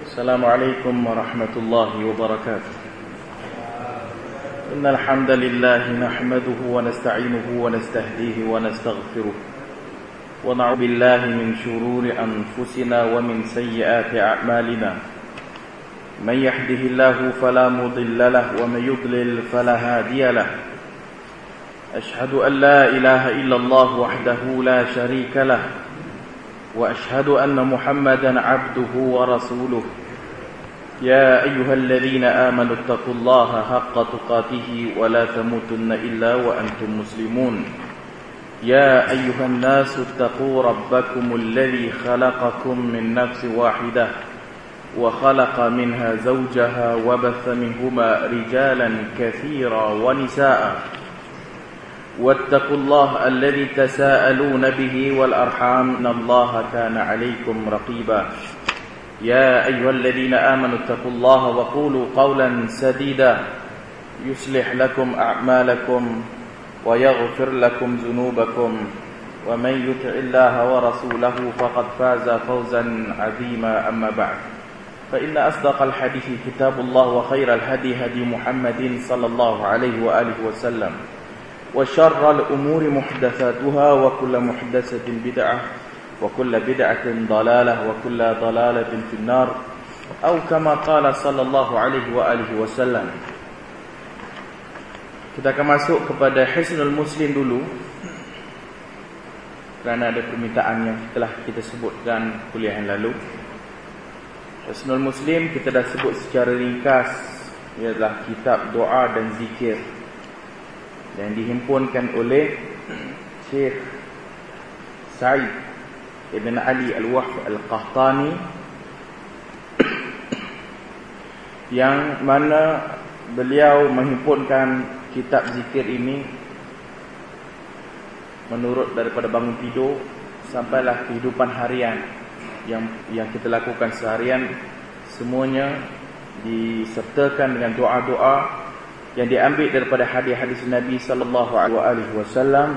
السلام عليكم ورحمة الله وبركاته. إن الحمد لله نحمده ونستعينه ونستهديه ونستغفره ونعوذ بالله من شرور أنفسنا ومن سيئات أعمالنا. من يهده الله فلا مضل له ومن يضلل فلا هادي له. أشهد أن لا إله إلا الله وحده لا شريك له وأشهد أن محمدا عبده ورسوله. يا أيها الذين آمنوا اتقوا الله حق تقاته ولا تموتن إلا وأنتم مسلمون. يا أيها الناس اتقوا ربكم الذي خلقكم من نفس واحدة وخلق منها زوجها وبث منهما رجالا كثيرا ونساء واتقوا الله الذي تساءلون به والأرحام إن الله كان عليكم رقيبا. يا أيها الذين آمنوا اتقوا الله وقولوا قولا سديدا يصلح لكم أعمالكم ويغفر لكم ذنوبكم ومن يطع الله ورسوله فقد فاز فوزا عظيما. أما بعد فإن أصدق الحديث كتاب الله وخير الهدي هدي محمد صلى الله عليه وآله وسلم وشر الأمور محدثاتها وكل محدثة بدعة وكل بدعة ضلالة وكل ضلالة في النار أو كما قال صلى الله عليه وآله وسلم. Kita akan masuk kepada Hisnul Muslim dulu, kerana ada permintaan yang telah kita sebutkan kuliah yang lalu. Hisnul Muslim kita dah sebut secara ringkas, ialah kitab doa dan zikir yang dihimpunkan oleh Syekh Sa'id Ibn Ali Al-Wahf Al-Qahtani, yang mana beliau menghimpunkan kitab zikir ini menurut daripada bangun tidur sampailah kehidupan harian yang kita lakukan seharian, semuanya disertakan dengan doa-doa yang diambil daripada hadis-hadis Nabi sallallahu alaihi wasallam,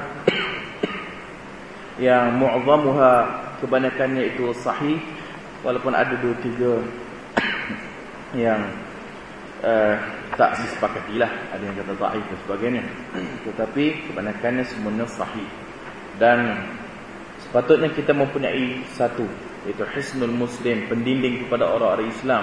yang mu'azzamuha kebanyakannya itu sahih, walaupun ada 2-3 yang tak disepakatilah, ada yang kata dhaif dan sebagainya, tetapi kebanyakannya semuanya sahih. Dan sepatutnya kita mempunyai satu, iaitu Hisnul Muslim, pendinding kepada orang-orang Islam,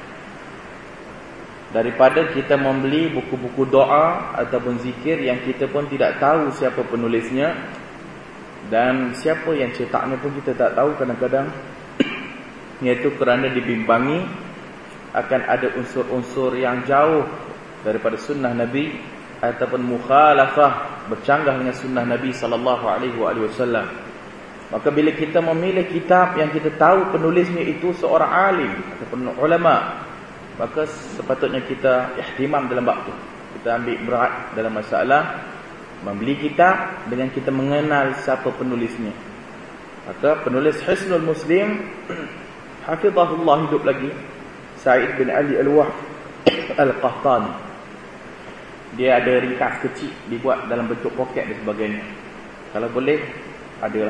daripada kita membeli buku-buku doa ataupun zikir yang kita pun tidak tahu siapa penulisnya dan siapa yang cetaknya pun kita tak tahu kadang-kadang, iaitu kerana dibimbangi akan ada unsur-unsur yang jauh daripada sunnah Nabi ataupun mukhalafah, bercanggah dengan sunnah Nabi sallallahu alaihi wasallam. Maka bila kita memilih kitab yang kita tahu penulisnya itu seorang alim ataupun ulama, maka sepatutnya kita ihtimam dalam bab itu. Kita ambil berat dalam masalah membeli kitab dengan kita mengenal siapa penulisnya. Maka penulis Hisnul Muslim hafizahullah hidup lagi, Sa'id bin Ali Al-Wahf Al-Qahtani. Dia ada ringkas kecil, dibuat dalam bentuk poket dan sebagainya. Kalau boleh, adalah.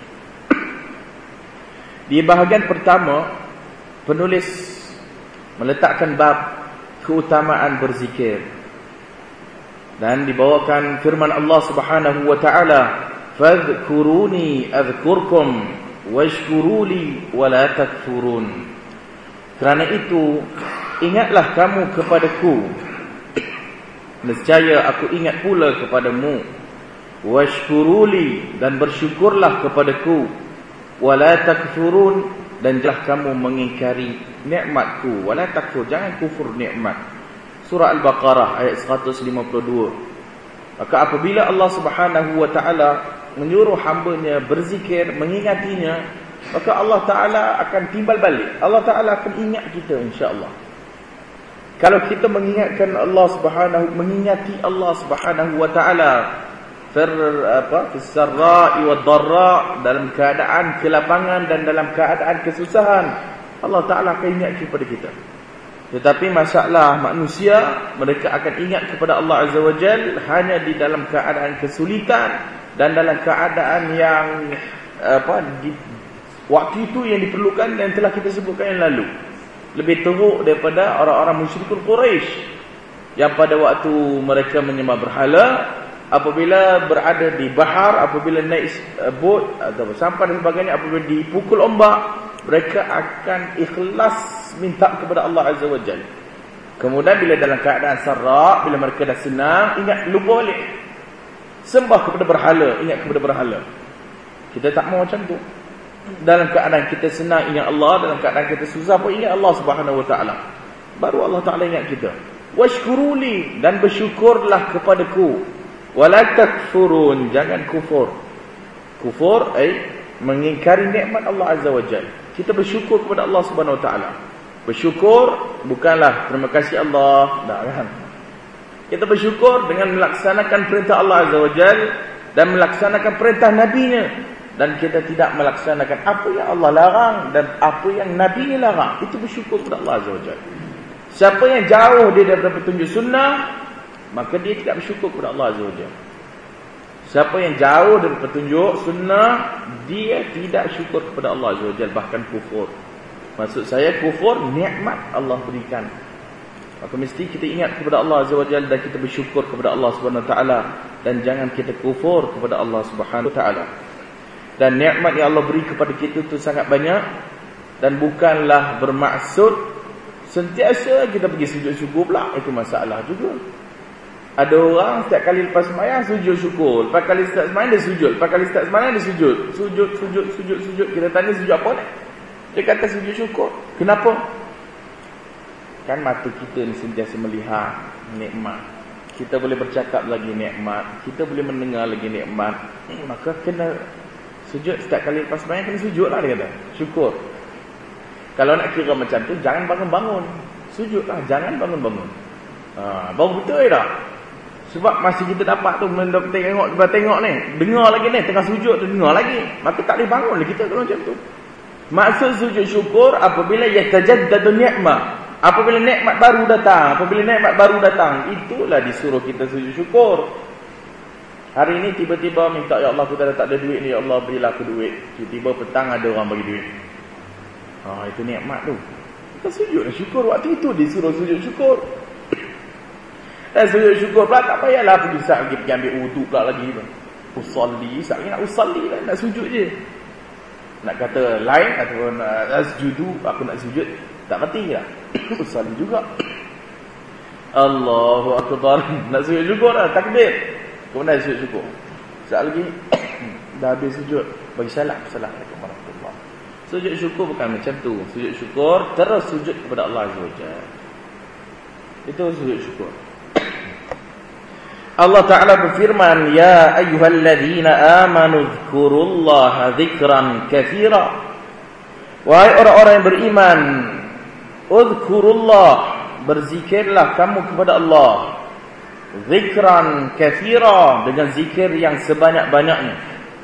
Di bahagian pertama, penulis meletakkan bab keutamaan berzikir, dan dibawakan firman Allah Subhanahu wa taala, fadhkuruni adhkurkum washkuruli wala takfurun. Kerana itu ingatlah kamu kepadaku, nescaya aku ingat pula kepadamu, washkuruli, dan bersyukurlah kepadaku, wala takfurun, dan janganlah kamu mengingkari nikmatku, wala takfur, jangan kufur nikmat. Surah Al-Baqarah ayat 152. Maka apabila Allah Subhanahu wa taala menyuruh hamba-Nya berzikir, mengingatinya, maka Allah Ta'ala akan timbal balik. Allah Ta'ala akan ingat kita, insya-Allah. Kalau kita mengingati Allah Subhanahu wa taala fis-sarra'i wad-dharra, dalam keadaan kelapangan dan dalam keadaan kesusahan, Allah Ta'ala akan ingat kepada kita. Tetapi masalah manusia, mereka akan ingat kepada Allah Azza wa Jal hanya di dalam keadaan kesulitan dan dalam keadaan yang waktu itu yang diperlukan dan telah kita sebutkan yang lalu. lebih teruk daripada orang-orang musyrikul Quraisy yang pada waktu mereka menyembah berhala, apabila berada di bahar, apabila naik bot atau sampai dan sebagainya, apabila dipukul ombak, mereka akan ikhlas minta kepada Allah Azza wa Jalla. Kemudian bila dalam keadaan serak, bila mereka dah senang, ingat, lupa balik, sembah kepada berhala, ingat kepada berhala. Kita tak mau macam tu. Dalam keadaan kita senang ingat Allah, dalam keadaan kita susah pun ingat Allah Subhanahu wa taala. Baru Allah Taala ingat kita. Washkuruli, dan bersyukurlah kepadaku. Wala takfurun, jangan kufur. Kufur mengingkari nikmat Allah Azza wa Jalla. Kita bersyukur kepada Allah Subhanahu wa taala. Bersyukur bukanlah terima kasih Allah, tak kan? Kita bersyukur dengan melaksanakan perintah Allah Azza wa Jalla dan melaksanakan perintah nabinya, dan kita tidak melaksanakan apa yang Allah larang dan apa yang nabi larang. Itu bersyukur kepada Allah Azza wa Jalla. Siapa yang jauh dia daripada petunjuk sunnah, maka dia tidak bersyukur kepada Allah Azza wa Jalla. Siapa yang jauh dari petunjuk sunnah, dia tidak syukur kepada Allah Azza wa Jalla, bahkan kufur. Maksud saya kufur nikmat Allah berikan. Maka mesti kita ingat kepada Allah Azza wa Jalla dan kita bersyukur kepada Allah Subhanahu wa taala, dan jangan kita kufur kepada Allah Subhanahu wa taala. Dan nikmat yang Allah beri kepada kita itu sangat banyak, dan bukanlah bermaksud sentiasa kita pergi sujud syukur pula. Itu masalah juga. Ada orang setiap kali lepas sembahyang sujud syukur, lepas kali start sembahyang dia sujud, lepas kali start sembahyang dia sujud. Sujud. Kita tanya sujud apa ni? Dia kata sujud syukur. Kenapa? Kan mata kita ni sentiasa melihat nikmat. Kita boleh bercakap lagi nikmat, kita boleh mendengar lagi nikmat. Maka kena sujud setiap kali lepas sembahyang, kena sujud lah, dia kata. Syukur. Kalau nak kira macam tu, jangan bangun-bangun. Sujudlah, jangan bangun-bangun. Baru betul tak? Sebab masih kita dapat tu, tengok ni, dengar lagi ni, tengah sujud tu dengar lagi. Maka tak boleh bangun lah kita kalau macam tu. Maksud sujud syukur apabila yatajaddadu ni'mah. Apabila nikmat baru datang, itulah disuruh kita sujud syukur. Hari ini tiba-tiba minta, ya Allah, aku tak ada duit ni, ya Allah berilah aku duit. Tiba-tiba petang ada orang bagi duit. Itu nikmat tu. Kita sujud syukur. Waktu itu disuruh sujud syukur. Dan sujud syukur pula tak payahlah pergi ambil wudu pula lagi. Usalli, nak usalli lah, nak sujud je. Nak kata lain ataupun asjudu, aku nak sujud, tak mati lah. Usalli juga. Allahu Akbar. Nak sujud syukur lah, takbir. Kemudian sujud syukur. Sekejap lagi dah habis sujud, bagi salam. Assalamualaikum warahmatullahi wabarakatuh. Sujud syukur bukan macam tu. Sujud syukur terus sujud kepada Allah Azza wa Jalla. Itu sujud syukur. Allah Ta'ala berfirman, ya ayyuhalladzina amanu dzkurullaha dzikran katsira. Wahai orang-orang yang beriman, udzkurullah, berzikirlah kamu kepada Allah, dzikran katsira, dengan zikir yang sebanyak-banyaknya.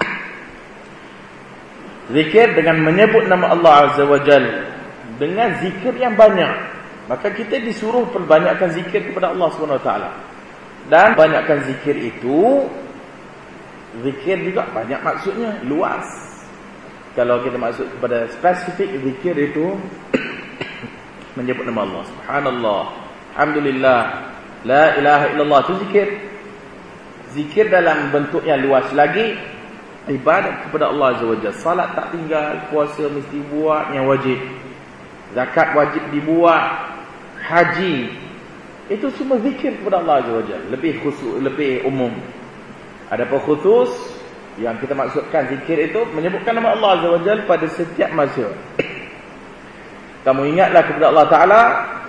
Zikir dengan menyebut nama Allah Azza wa Jalla, dengan zikir yang banyak. Maka kita disuruh perbanyakkan zikir kepada Allah Subhanahu wa taala. Dan banyakkan zikir itu, zikir juga banyak maksudnya, luas. Kalau kita maksud kepada spesifik, zikir itu menyebut nama Allah, subhanallah, alhamdulillah, la ilaha illallah, itu zikir. Zikir dalam bentuk yang luas lagi, ibadat kepada Allah Azza wa Jalla. Salat tak tinggal, puasa mesti buat yang wajib, zakat wajib dibuat, haji, itu semua zikir kepada Allah Azza wa Jalla. Lebih khusus, lebih umum. Adapun khusus yang kita maksudkan zikir itu menyebutkan nama Allah Azza wa Jalla pada setiap masa. Kamu ingatlah kepada Allah Ta'ala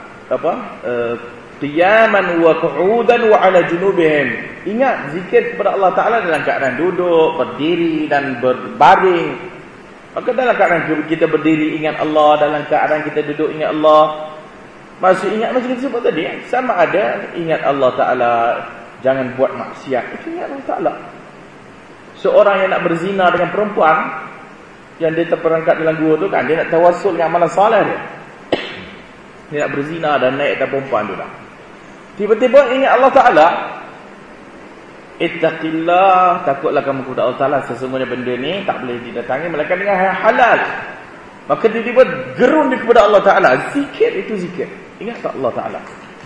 qiyaman wa qu'udan wa ala junubihim. Ingat zikir kepada Allah Ta'ala dalam keadaan duduk, berdiri dan berbaring. Maka dalam keadaan kita berdiri ingat Allah, dalam keadaan kita duduk ingat Allah. Maksud ingat macam kita sebut tadi, sama ada ingat Allah Ta'ala, jangan buat maksiat, itu ingat Allah Ta'ala. Seorang yang nak berzina dengan perempuan, yang dia terperangkap dalam gua tu kan, dia nak tawassul dengan amalan soleh dia. Dia nak berzina dan naik atas perempuan tu dah. Tiba-tiba ingat Allah Ta'ala, ittaqillah, takutlah kamu kepada Allah Ta'ala, sesungguhnya benda ni tak boleh didatangi melainkan dengan halal. Maka dia gerun kepada Allah Ta'ala. Zikir itu zikir. Ingat tak Allah Ta'ala?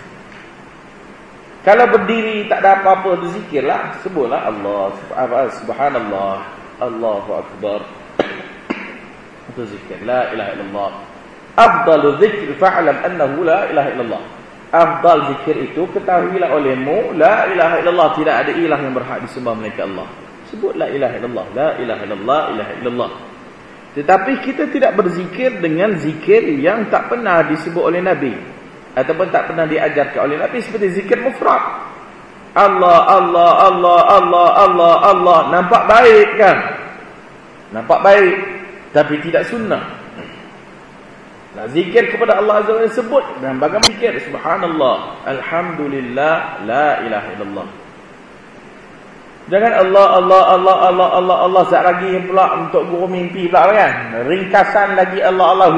Kalau berdiri tak ada apa-apa, itu zikirlah. Sebutlah Allah, subhanallah, Allahu Akbar. Itu zikir. La ilaha illallah. Afdalu zikir fa'alam annahu la ilaha illallah. Afdal zikir itu ketahuilah olehmu, la ilaha illallah. Tidak ada ilah yang berhak disembah melainkan Allah. Sebut la ilaha illallah, la ilaha illallah, ilaha illallah. Tetapi kita tidak berzikir dengan zikir yang tak pernah disebut oleh Nabi ataupun tak pernah diajarkan oleh Nabi, seperti zikir mufrad. Allah, Allah, Allah, Allah, Allah, Allah. Nampak baik kan? Nampak baik, tapi tidak sunnah. Nah, zikir kepada Allah Azza wa Jalla sebut dan bagaimana zikir? Subhanallah, alhamdulillah, la ilaha illallah. Jangan Allah, Allah, Allah, Allah, Allah, Allah. Sekejap lagi pula untuk guru mimpi pula kan? Ringkasan lagi Allah, Allah.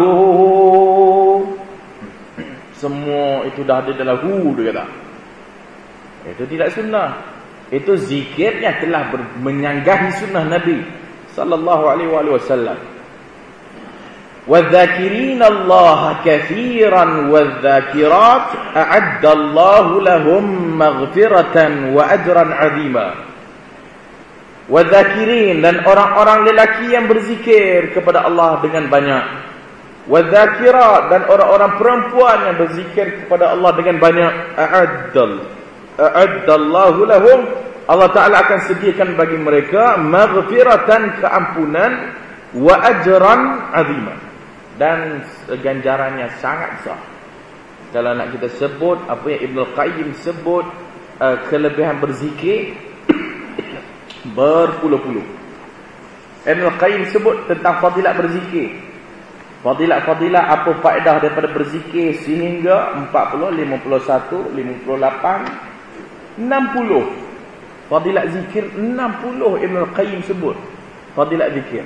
Semua itu dah ada dalam dia kata. Itu tidak sunnah. Itu zikirnya telah menyanggahi sunnah Nabi sallallahu alaihi wasallam. وَالذَّاكِرِينَ اللَّهَ كَثِيرًا وَالذَّاكِرَاتِ أَعَدَّ اللَّهُ لَهُمْ مَغْفِرَةً وَأَجْرًا عَظِيمًا. وَالذَّاكِرِينَ, dan orang-orang lelaki yang berzikir kepada Allah dengan banyak. وَالذَّاكِرَاتِ, dan orang-orang perempuan yang berzikir kepada Allah dengan banyak. أَعَدَّ اللَّهُ لَهُمْ, Allah Ta'ala akan sediakan bagi mereka maghfiratan, keampunan, wa ajran azima, dan ganjarannya sangat besar. Kalau nak kita sebut apa yang Ibn Qayyim sebut kelebihan berzikir berpuluh-puluh. Ibn Qayyim sebut tentang fadilat berzikir. Fadilat-fadilat apa faedah daripada berzikir sehingga 40, 51, 58, 60. Fadilat zikir 60 Ibn Qayyim sebut. Fadilat zikir.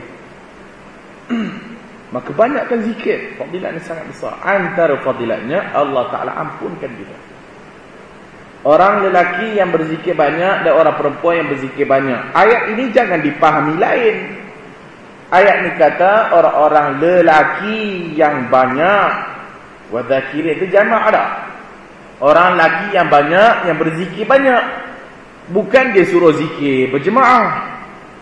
Maka banyakkan zikir. Fadilat ini sangat besar. Antara fadilatnya Allah Ta'ala ampunkan kita. Orang lelaki yang berzikir banyak dan orang perempuan yang berzikir banyak. Ayat ini jangan dipahami lain. Ayat ini kata orang-orang lelaki yang banyak. Wadzakirin itu jamak ada. Orang lelaki yang banyak, yang berzikir banyak. Bukan dia suruh zikir berjemaah.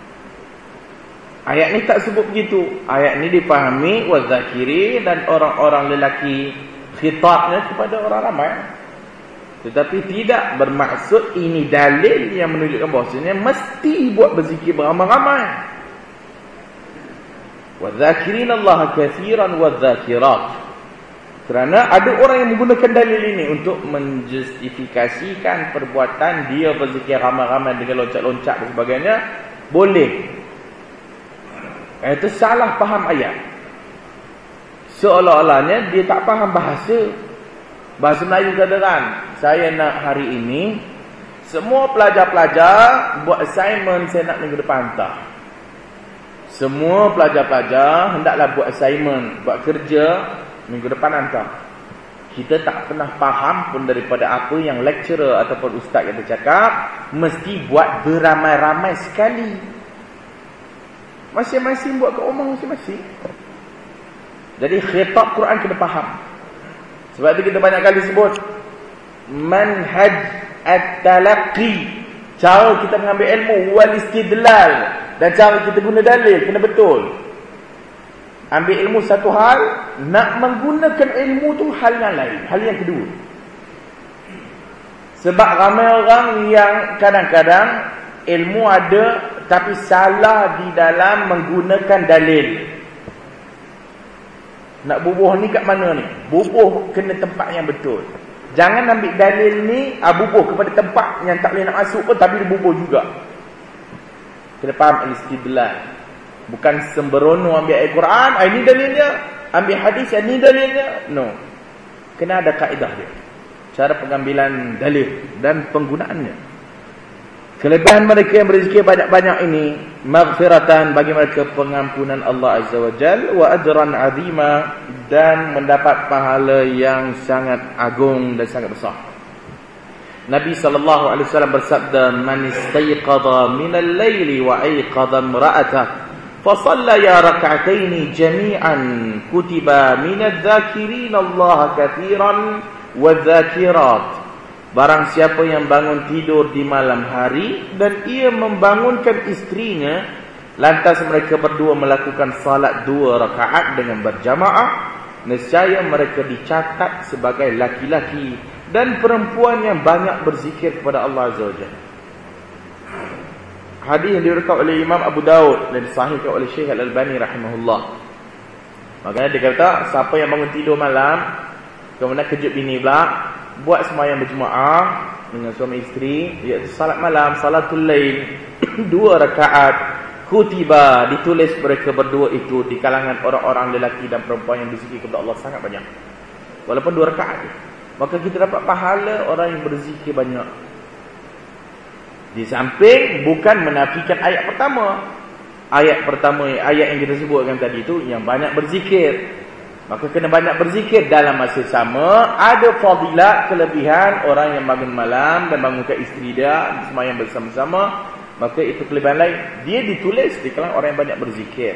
Ayat ni tak sebut begitu. Ayat ni dipahami wazakiri, dan orang-orang lelaki, khitabnya kepada orang ramai. Tetapi tidak bermaksud ini dalil yang menunjukkan bahawasanya mesti buat berzikir beramai-ramai. Wazakirin Allah kathiran wazakirat. Kerana ada orang yang menggunakan dalil ini untuk menjustifikasikan perbuatan dia berzikir ramai-ramai dengan loncat-loncat dan sebagainya. Boleh. Itu salah faham ayat. Seolah-olahnya dia tak faham bahasa. Bahasa Melayu katakan, saya nak hari ini semua pelajar-pelajar buat assignment, saya nak minggu depan hantar. Semua pelajar-pelajar hendaklah buat assignment, buat kerja, minggu depan hantar. Kita tak pernah faham pun daripada apa yang lecturer ataupun ustaz kata cakap, mesti buat beramai-ramai sekali. Masing-masing buat ke rumah masing-masing. Jadi khitab Quran kena faham. Sebab itu kita banyak kali sebut manhaj at-talaqqi, cara kita mengambil ilmu, wal istidlal, dan cara kita guna dalil kena betul. Ambil ilmu satu hal, nak menggunakan ilmu tu hal yang lain, hal yang kedua. Sebab ramai orang yang kadang-kadang ilmu ada tapi salah di dalam menggunakan dalil. Nak bubuh ni kat mana ni? Bubuh kena tempat yang betul. Jangan ambil dalil ni bubuh kepada tempat yang tak boleh nak masuk pun, tapi dia bubuh juga. Kena faham al-istidlal. Bukan sembrono ambil ayat Quran, ini dalilnya, ambil hadis, ini dalilnya. No. Kena ada kaedah dia. Cara pengambilan dalil dan penggunaannya. Kelebihan mereka yang berzikir banyak-banyak ini, maghfiratan, bagi mereka pengampunan Allah Azza wa Jal, wa ajran azima, dan mendapat pahala yang sangat agung dan sangat besar. Nabi SAW bersabda, man istayqadha minal layli wa ayqadha imra'atah فصليا ركعتين جميعا كتب من الذاكرين الله كثيرا والذاكرات. Barang siapa yang bangun tidur di malam hari dan ia membangunkan isterinya, lantas mereka berdua melakukan salat 2 rakaat dengan berjamaah, nescaya mereka dicatat sebagai laki-laki dan perempuan yang banyak berzikir kepada Allah Azza wa Jalla. Hadis yang diriwayatkan oleh Imam Abu Daud dan disahihkan oleh Syekh Al-Albani rahimahullah. Makanya dia kata, siapa yang bangun tidur malam kemudian kejut bini pula, buat sembahyang berjemaah dengan suami isteri, iaitu salat malam, salatul lail 2 rakaat, kutiba, ditulis mereka berdua itu di kalangan orang-orang lelaki dan perempuan yang berzikir kepada Allah sangat banyak. Walaupun 2 rakaat, maka kita dapat pahala orang yang berzikir banyak. Di samping bukan menafikan ayat pertama. Ayat pertama, ayat yang kita sebutkan tadi itu yang banyak berzikir. Maka kena banyak berzikir. Dalam masa sama ada fadilat, kelebihan orang yang bangun malam dan bangunkan isteri dia sembahyang bersama-sama, maka itu kelebihan lain. Dia ditulis di kalangan orang yang banyak berzikir.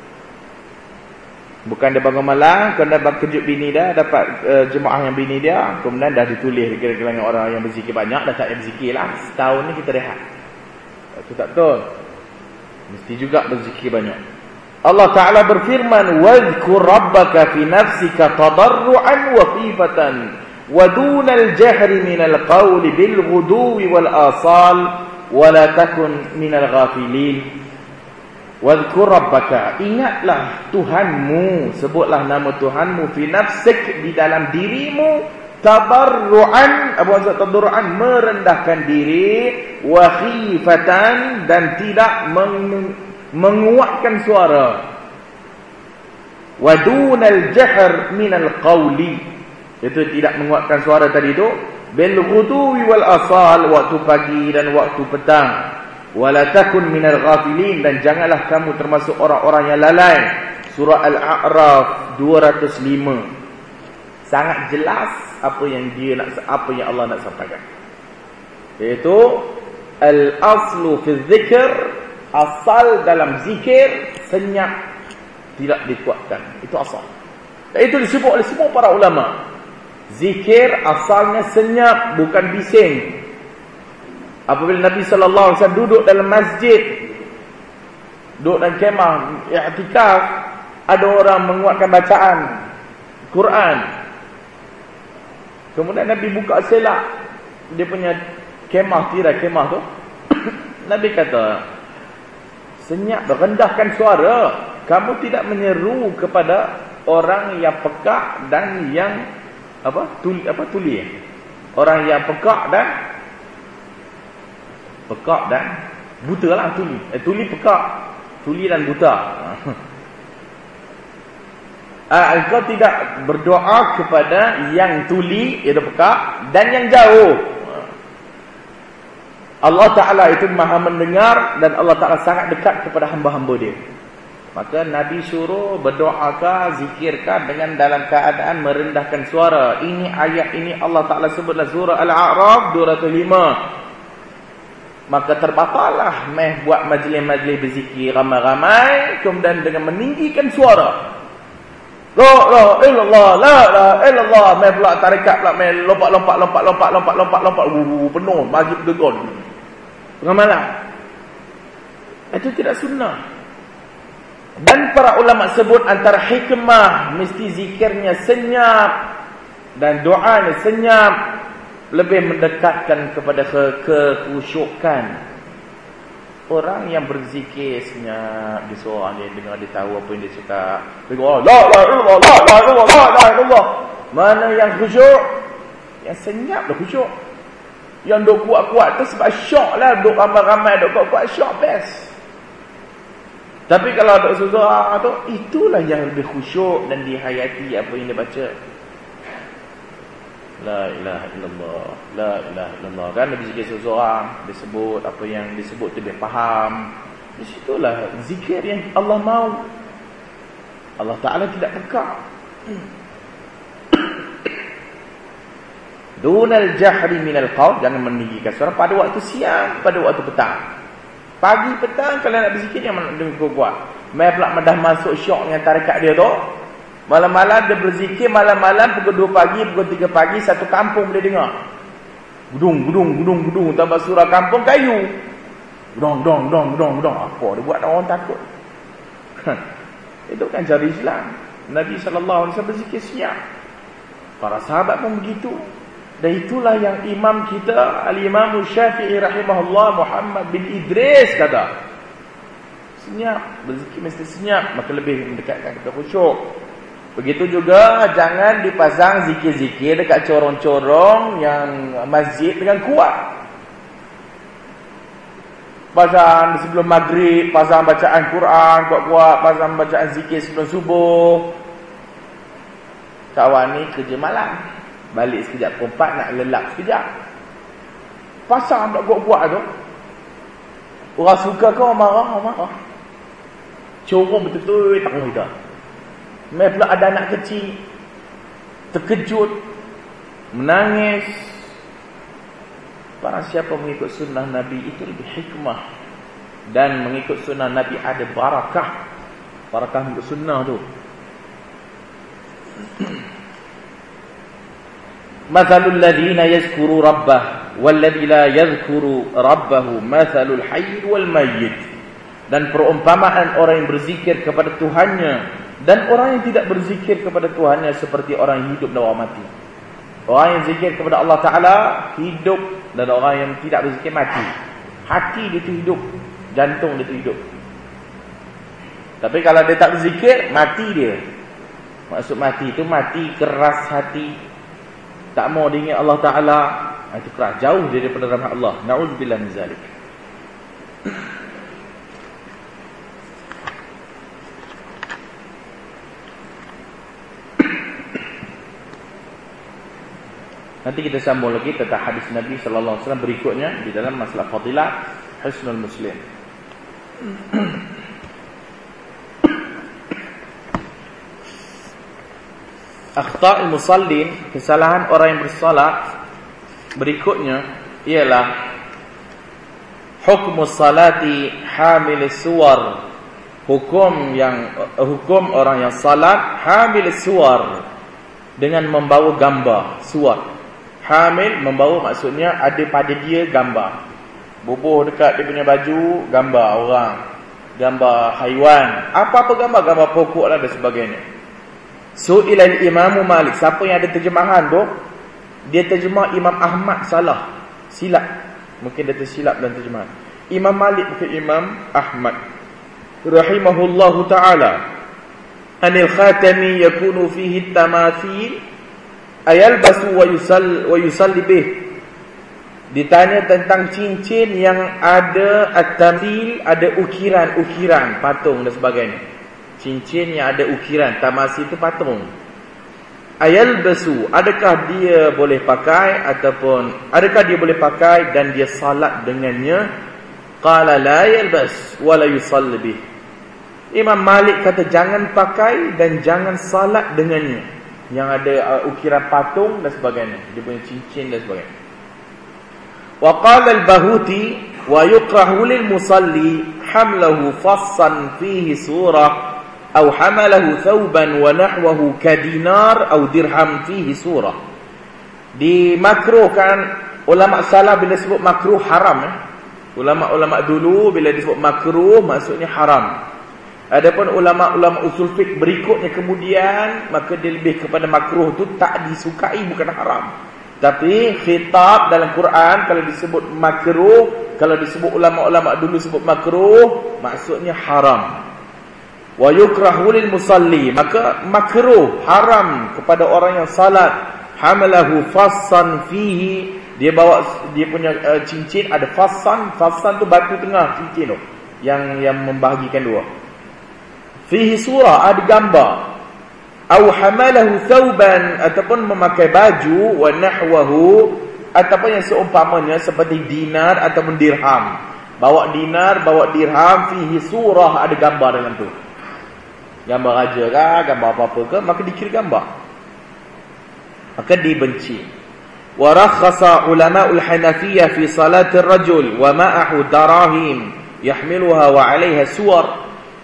Bukan dia bangun malam, kena kejut bini dia, dapat jemaah yang bini dia, kemudian dah ditulis di kalangan orang yang berzikir banyak, dah tak payah berzikir lah. Setahun ni kita rehat. Itu tak betul. Mesti juga berzikir banyak. Allah Ta'ala berfirman, وَاذْكُرْ رَبَّكَ فِي نَفْسِكَ تَضَرُّعًا وَخِيفَةً وَدُونَ الْجَهْرِ مِنَ الْقَوْلِ بِالْغُدُوِّ وَالْآصَالِ وَلَا تَكُنْ مِنَ الْغَافِلِينَ. وَاذْكُرْ رَبَّكَ, ingatlah Tuhanmu, sebutlah nama Tuhanmu, فِي نَفْسِكَ, di dalam dirimu, tadarru'an, apa maksud tadarru'an? Merendahkan diri, wakhifatan, dan tidak menguatkan suara, wadunal jahr minal qawli, itu tidak menguatkan suara tadi itu, bil ghuduwi wal asal, waktu pagi dan waktu petang, wala takun minal ghafilin, dan janganlah kamu termasuk orang-orang yang lalai. Surah Al-A'raf 205. Sangat jelas apa yang Allah nak sampaikan, iaitu al-aslu fi dzikr, asal dalam zikir senyap, tidak dikuatkan. Itu asal. Dan itu disebut oleh semua para ulama. Zikir asalnya senyap, bukan bising. Apabila Nabi SAW duduk dalam masjid, duduk dalam kemah i'tikaf, ada orang menguatkan bacaan Quran. Kemudian Nabi buka selak dia punya kemah, tirai kemah tu. Nabi kata, senyap, rendahkan suara. Kamu tidak menyeru kepada orang yang pekak dan yang tuli. Orang yang pekak dan buta lah tuli. Tuli pekak, tuli dan buta. Engkau tidak berdoa kepada yang tuli, iaitu pekak, dan yang jauh. Allah Ta'ala itu maha mendengar, dan Allah Ta'ala sangat dekat kepada hamba-hamba dia. Maka Nabi suruh berdoakah, zikirkah dengan dalam keadaan merendahkan suara. Ini ayat ini Allah Ta'ala sebutlah surah Al-A'raf 205. Maka terbatallah buat majlis-majlis berzikir ramai-ramai, kemudian dengan meninggikan suara. La ilaha illallah, la ilaha illallah, pula tarekat pula lompat. Penuh, maghrib gegon. Tengah malam. Itu tidak sunnah. Dan para ulama sebut antara hikmah mesti zikirnya senyap dan doanya senyap, lebih mendekatkan kepada kekhusyukan. Orang yang berzikir senyap, dia seorang dia dengar, dia tahu apa yang dia cakap. Dia kata, la ilaha illallah, la ilaha illallah, la ilaha illallah. Mana yang khusyuk? Yang senyap dah khusyuk. Yang duk kuat-kuat tu sebab syok lah, duk ramai-ramai, duk kuat-kuat, syok best. Tapi kalau duk seorang tu, itulah yang lebih khusyuk dan dihayati apa yang dia baca. La ilaha illallah, la ilaha illallah. Kan Nabi zikir seorang, dia sebut apa yang disebut tu dia faham. Di situlah zikir yang Allah mahu. Allah Ta'ala tidak pekak. Dunal jahri minal qaul, jangan meninggikan suara pada waktu siang, pada waktu petang. Pagi petang kalau nak berzikir jangan dengar kuat. Mai pula dah masuk syok dengan tarekat dia tu. Malam-malam dia berzikir, malam-malam pukul 2 pagi, pukul 3 pagi, satu kampung boleh dengar. Gudung, gudung, gudung, gudung. Tambah surah kampung kayu. Gudong, gudong, gudong, gudong, gudong. Apa dia buat orang takut? Itu kan cara Islam. Nabi SAW berzikir siap. Para sahabat pun begitu. Dan itulah yang imam kita, Al-Imam Syafi'i rahimahullah, Muhammad bin Idris kata. Senyap. Berzikir mesti senyap. Maka lebih mendekatkan kita khusyuk. Begitu juga jangan dipasang zikir-zikir dekat corong-corong yang masjid dengan kuat. Pasang sebelum maghrib, pasang bacaan Quran kuat-kuat, pasang bacaan zikir sebelum subuh. Kawan ni kerja malam, balik sekejap pukul 4 nak lelap sekejap. Pasang tak kuat-kuat tu. Orang suka ke orang marah? Orang marah. Corong betul-betul tak mahu kita. Mai pula ada anak kecil terkejut, menangis. Barang siapa mengikut sunnah Nabi itu lebih hikmah. Dan mengikut sunnah Nabi ada barakah. Barakah mengikut sunnah tu. Mathalul ladhina yazkuru rabbah walladhi la yazkuru rabbahu mathalul hayy wal mayyit. Dan perumpamaan orang yang berzikir kepada Tuhannya dan orang yang tidak berzikir kepada Tuhannya seperti orang yang hidup dan orang mati. Orang yang zikir kepada Allah Ta'ala hidup, dan orang yang tidak berzikir mati. Hati dia tu hidup, jantung dia tu hidup. Tapi kalau dia tak berzikir, mati dia. Maksud mati itu mati keras hati, tak mau diingat Allah Ta'ala. Itu keras, jauh dia daripada rahmat Allah. Na'udzubillah min zalik. Nanti kita sambung lagi tentang hadis Nabi sallallahu alaihi wasallam berikutnya di dalam masalah fadilah husnul muslim. Akhta'ul musallin, kesalahan orang yang bersolat berikutnya ialah hukmus salati hamil suwar. Hukum orang yang salat hamil suwar, dengan membawa gambar, suwar. Hamil membawa maksudnya ada pada dia gambar. Bubuh dekat dia punya baju, gambar orang, gambar haiwan, apa-apa gambar, gambar pokok lah dan sebagainya. Su'ilal Imam Malik, siapa yang ada terjemahan tu, dia terjemah Imam Ahmad salah, silap. Mungkin dia tersilap dalam terjemahan. Imam Malik bukan Imam Ahmad rahimahullahu ta'ala. Anil khatami yakunu fihi tamathil ayalbasu wa yusalli bih. Ditanya tentang cincin yang ada at-tamil, ada ukiran-ukiran, patung dan sebagainya. Cincin yang ada ukiran, tamasil itu patung. Ayalbasu, adakah dia boleh pakai ataupun adakah dia boleh pakai dan dia salat dengannya? Qala la yalbas wa la yusalli bih. Imam Malik kata jangan pakai dan jangan salat dengannya. Yang ada ukiran patung dan sebagainya, dia punya cincin dan sebagainya. Wa qala al-Bahuti wa yukrahu lil musalli hamlahu fassan fihi surah aw hamalahu thawban wa nahwahu kadinar aw dirham fihi surah. Dimakruhkan, ulama salah bila sebut makruh haram. Ulama-ulama dulu bila disebut makruh maksudnya haram. Adapun ulama-ulama usul fiqh berikutnya kemudian, maka dia lebih kepada makruh tu tak disukai, bukan haram. Tapi khitab dalam Quran kalau disebut makruh, kalau disebut ulama-ulama dulu sebut makruh, maksudnya haram. Wa yukrahu lil musalli, maka makruh, haram kepada orang yang salat. Hamalahu fassan fihi, dia bawa dia punya cincin ada fassan. Fassan tu batu tengah cincin tu yang membahagikan dua. Fihi surah, ada gambar. Au hamalahu thawban, ataupun memakai baju, wa nahwahu, ataupun yang seumpamanya seperti dinar ataupun dirham. Bawa dinar, bawa dirham, fihi surah, ada gambar dalam tu. Gambar raja ke, gambar apa-apa ke, maka dikira gambar. Maka dibenci. Wa rakhasa ulama'ul Hanafiyah fi salatir rajul wa ma'ahu darahim yahmiluha wa 'alayha suwar.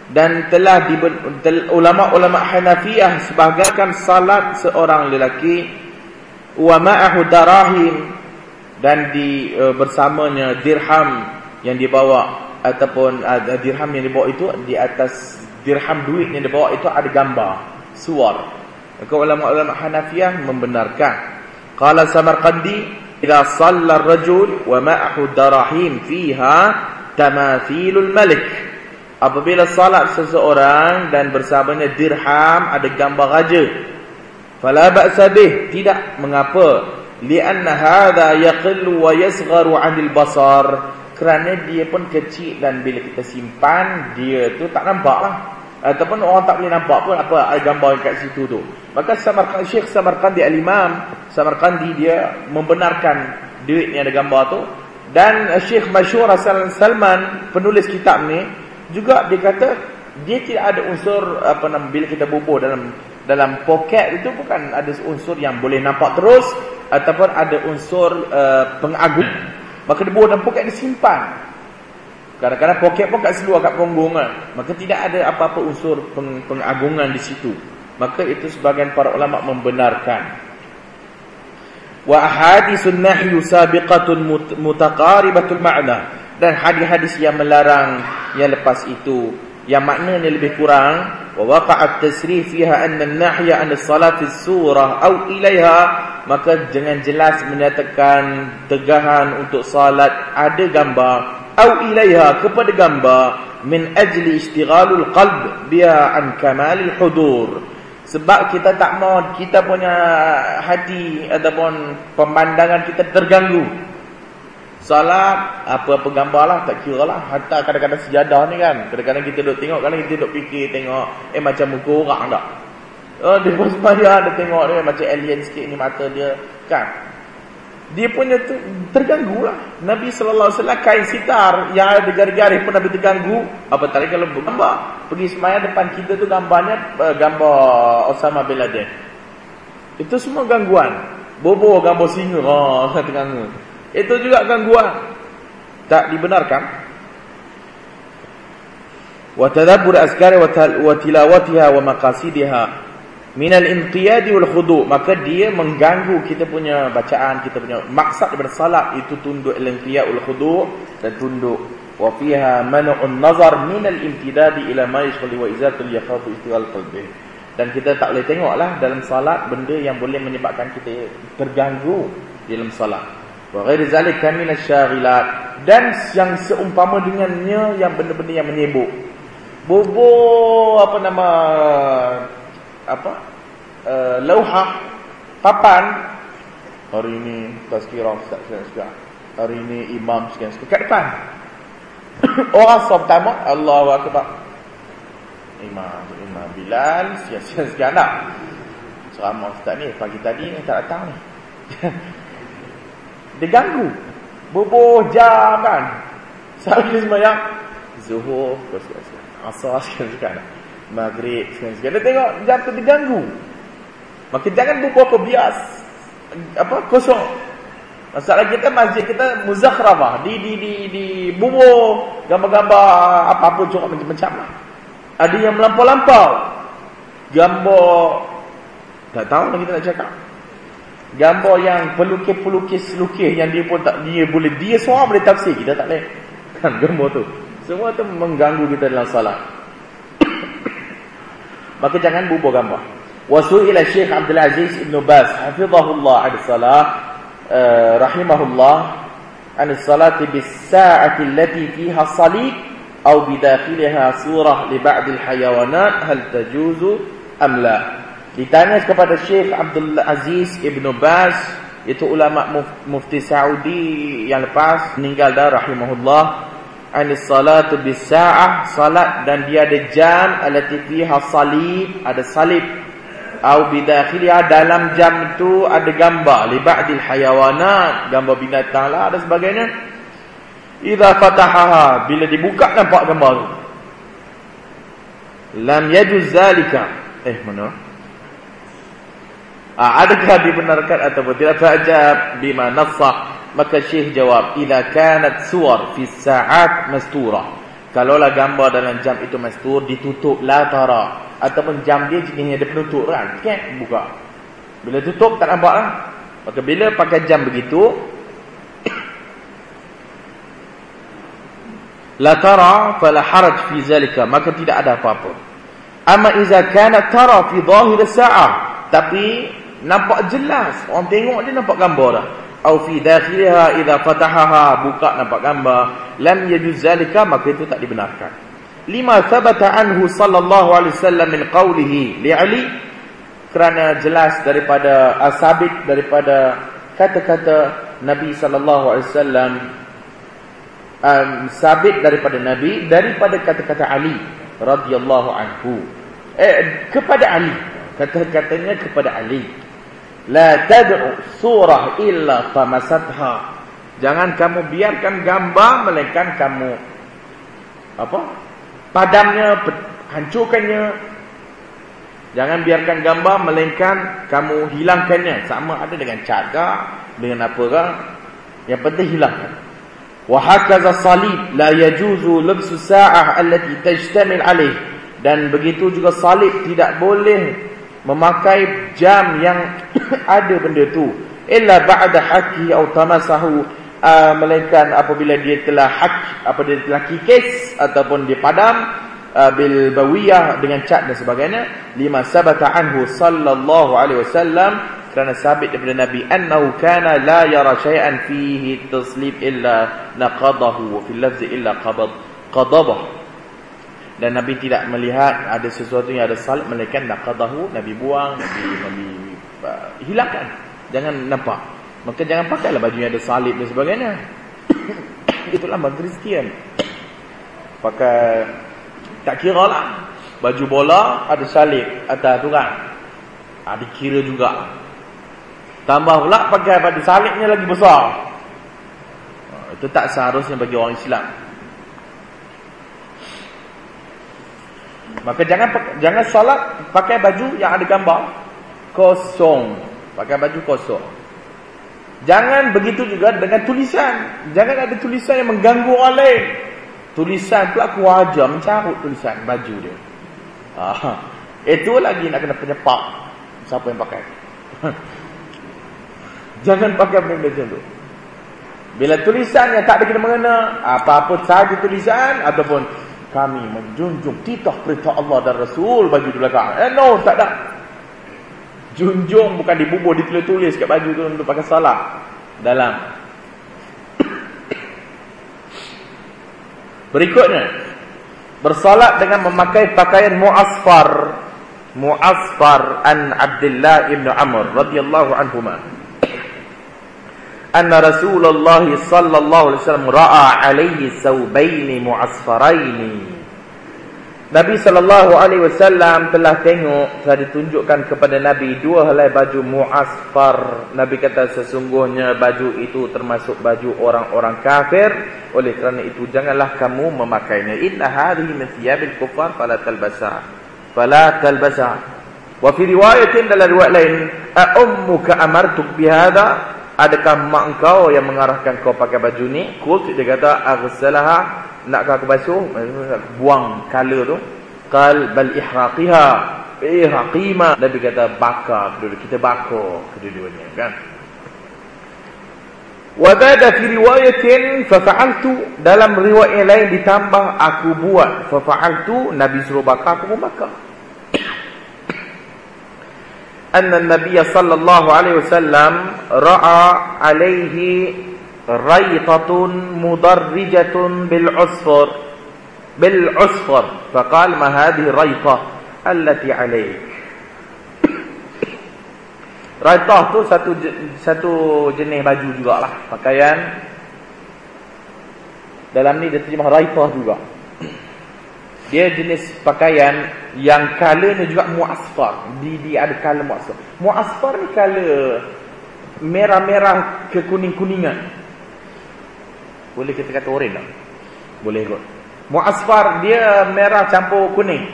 Dan telah ulama-ulama Hanafiyah sebahagian salat seorang lelaki wa ma'ahu darahim, dan bersamanya dirham yang dibawa, ataupun dirham yang dibawa itu, di atas dirham duit yang dibawa itu ada gambar suar. Maka ulama-ulama Hanafiyah membenarkan. Qala Samarqandi, idza shalla ar-rajul wa ma'ahu darahim fiha tamathilul malik. Apabila salat seseorang dan bersamanya dirham ada gambar raja, fala ba'sa bih, tidak mengapa, lianna hadha yaqillu wa yasgharu 'anil basar, kerana dia pun kecil dan bila kita simpan dia tu tak nampak lah, ataupun orang tak boleh nampak pun apa gambar kat situ tu. Maka Syekh Samarqandi al-Imam Samarqandi dia membenarkan duit ni ada gambar tu. Dan Syekh Masyhur Hasan Salman penulis kitab ni juga dia kata dia tidak ada unsur bila kita bubuh dalam poket itu, bukan ada unsur yang boleh nampak terus ataupun ada unsur pengagung. Maka dia bubuh dalam poket, disimpan. Kadang-kadang poket pun kat seluar, kat punggung kan. Maka tidak ada apa-apa unsur pengagungan di situ. Maka itu sebahagian para ulama membenarkan. Wa ahaditsun nahyi sabiqatun mutaqaribatul ma'na, dan hadis-hadis yang melarang yang lepas itu yang maknanya lebih kurang. Wa waqa'at tasrih fiha anna an-nahya an as-salati as-surah aw ilaiha, maka dengan jelas menyatakan tegahan untuk salat ada gambar, aw ilaiha, kepada gambar, min ajli istighalul qalb biha an kamalil hudur, sebab kita tak mau kita punya hati ataupun pemandangan kita terganggu. Salat apa-apa gambar lah, tak kira lah. Hatta kadang-kadang sejadah ni kan, kadang-kadang kita duduk tengok, kadang kita duduk fikir tengok macam muka orang tak. Dia pun sembahyang, dia tengok dia macam alien sikit ni mata dia kan. Dia punya tu terganggu lah. Nabi SAW kain sitar yang ada garis-garis pun Nabi terganggu. Apa tadi kalau gambar pergi sembahyang depan kita tu gambarnya gambar Osama bin Laden. Itu semua gangguan. Bobo gambar singa, terganggu. Itu juga gangguan, tak dibenarkan. Wa tadabbur azkar wa tilawatiha wa maqasidiha min al-inqiyad wal khudu', maka dia mengganggu kita punya bacaan, kita punya maksud daripada salat itu tunduk, al-inqiyad wal khudu' dan tunduk. Wa fiha man'un nazar min al-imtidad ila ma yashghal wa izatul yakhafu istighal qalbi, dan kita tak boleh tengoklah dalam salat benda yang boleh menyebabkan kita terganggu dalam salat. Wa ghairi zalika min asy-syaghilat, dan yang seumpama dengannya yang benda-benda yang menyibuk. Bobo lauhah, papan, hari ini tazkirah ustaz sekian, hari ini imam sekian kat depan. Orang saf pertama Allahu akbar, imam Bilal sekian dah. Ceramah ustaz ni pagi tadi ni tak datang ni. Dia ganggu. Boboh jam kan. Sambil sembahyang Zuhur sekian, Asar sekian, Maghrib sekian. Dia tengok jam tu diganggu. Maka jangan boboh bias kosong. Masalah kita masjid kita muzakhrafah, di boboh gambar-gambar apa-apa corak macam-macam lah. Ada yang melampau-lampau. Gambar tak tahu lah kita nak cakap. Gambar yang pelukis yang dia pun tak, dia seorang boleh tafsir, kita tak boleh kan gambar tu. Semua tu mengganggu kita dalam salat. Maka jangan bubuh gambar. Wasu'ila Syekh Abdul Aziz Ibn Baz hafizahullah as-salah rahimahullah an as-salati bis-sa'ati allati fiha salib aw bidakhiliha surah li ba'd al-hayawanat hal tajuzu am la. Ditanya kepada Syekh Abdul Aziz Ibn Baz, itu ulama mufti Saudi yang lepas meninggal dah rahimahullah, anis salatu bis sa'ah, salat dan dia ada jam allati fiha salib, ada salib, au bidakhiliha, dalam jam itu ada gambar, li ba'dil hayawanat, gambar binatang lah dan sebagainya. Idza fatahaha, bila dibuka nampak gambar tu, lam yajuz zalika. Mana? Adakah dibenarkan ataupun tidak? Fa'ajab bima nassah, maka Syekh jawab, idza kanat suwar fi sa'at masturah, Kalaulah gambar dalam jam itu mastur, ditutup la tara, ataupun jam dia jenisnya ada penutup kan, buka. Bila tutup tak nampak lah. Maka bila pakai jam begitu, la tara fala haraj fi zalika, maka tidak ada apa-apa. Amma iza kanat tara fi zahir as-sa'ah, tapi nampak jelas, orang tengok dia nampak gambar dah. Au fi dakhiliha idza fatahaha, buka nampak gambar, lam yajuz zalika, maka itu tak dibenarkan. Lima thabata anhu sallallahu alaihi wasallam min qawlihi li Ali, kerana jelas daripada sabit daripada kata-kata Nabi sallallahu alaihi wasallam, sabit daripada Nabi daripada kata-kata Ali radhiyallahu anhu, kepada Ali, kata-katanya kepada Ali, la tad'u surah illa tamasatha, jangan kamu biarkan gambar melainkan kamu padamnya, hancurkannya. Jangan biarkan gambar melainkan kamu hilangkannya, sama ada dengan cat ke, dengan apa ke, yang penting hilangkan. Wa hakaza salib la yajuzu labsu sa'ah allati tajtamil alaih, dan begitu juga salib tidak boleh memakai jam yang ada benda tu illa ba'da haqi atau tamasahu, melainkan apabila dia telah dia telah kikis ataupun dipadam bil bawiyah dengan cat dan sebagainya. Lima sabata anhu sallallahu alaihi wasallam, kerana sabit daripada Nabi, annahu kana la yara syai'an fihi taslib illa naqadahu wa fil lafzi illa qadabah, dan Nabi tidak melihat ada sesuatu yang ada salib melainkan naqadahu, Nabi buang, Nabi hilangkan, jangan nampak. Maka jangan pakailah baju yang ada salib dan sebagainya. Itulah bang Kristian, pakai tak kira lah, baju bola ada salib atas tu kan, dikira juga. Tambah pula pakai baju salibnya lagi besar, itu tak seharusnya bagi orang Islam. Maka jangan salat pakai baju yang ada gambar, kosong, pakai baju kosong. Jangan begitu juga dengan tulisan, jangan ada tulisan yang mengganggu orang lain. Tulisan tu aku wajar mencarut tulisan baju dia. Itu lagi nak kena penyepak siapa yang pakai. Jangan pakai benda macam tu. Bila tulisan yang tak ada kena mengena, apa-apa saja tulisan, ataupun kami menjunjung titah perintah Allah dan Rasul, baju di belakang. No, tak ada. Junjung bukan dibubur, ditulis-tulis kat baju tu untuk pakai salat dalam. Berikutnya, bersalat dengan memakai pakaian mu'asfar. Mu'asfar an Abdullah ibn Amr radhiyallahu anhuma, anna Rasulullah sallallahu alaihi wasallam ra'a alaihi thawbaini mu'asfaraini. Nabi sallallahu alaihi wasallam telah ditunjukkan kepada Nabi dua helai baju mu'asfar. Nabi kata sesungguhnya baju itu termasuk baju orang-orang kafir, oleh kerana itu janganlah kamu memakainya. Inna hadhihi min thiyabil kuffar fala talbasa. Wa fi riwayatin, dalam riwayat lain, a ummuka amartuk bihadha, adakah mak engkau yang mengarahkan kau pakai baju ni? Qult, dia kata aghsalaha, nakkah aku basuh, buang kala tu. Qal bal ihraqiha, ihraqima, Nabi kata bakar kedua-dua, kita bakar kedua-duanya kan. Wa bada fi riwayatin fa fa'altu, dalam riwayat yang lain ditambah aku buat, fa fa'altu, Nabi suruh bakar, aku pun bakar. Anna Nabi sallallahu alaihi wasallam ra'a alaihi raytatun mudarrijatun bil usfar faqala ma hadhihi raytah allati alayk. Raytah tu satu jenis baju jugalah, pakaian. Dalam ni dia terjemah raytah juga. Dia jenis pakaian yang colornya juga mu'asfar. Dia ada color mu'asfar. Mu'asfar ni color merah-merah ke kuning-kuningan. Boleh kita kata oren tak? Boleh kot. Mu'asfar dia merah campur kuning.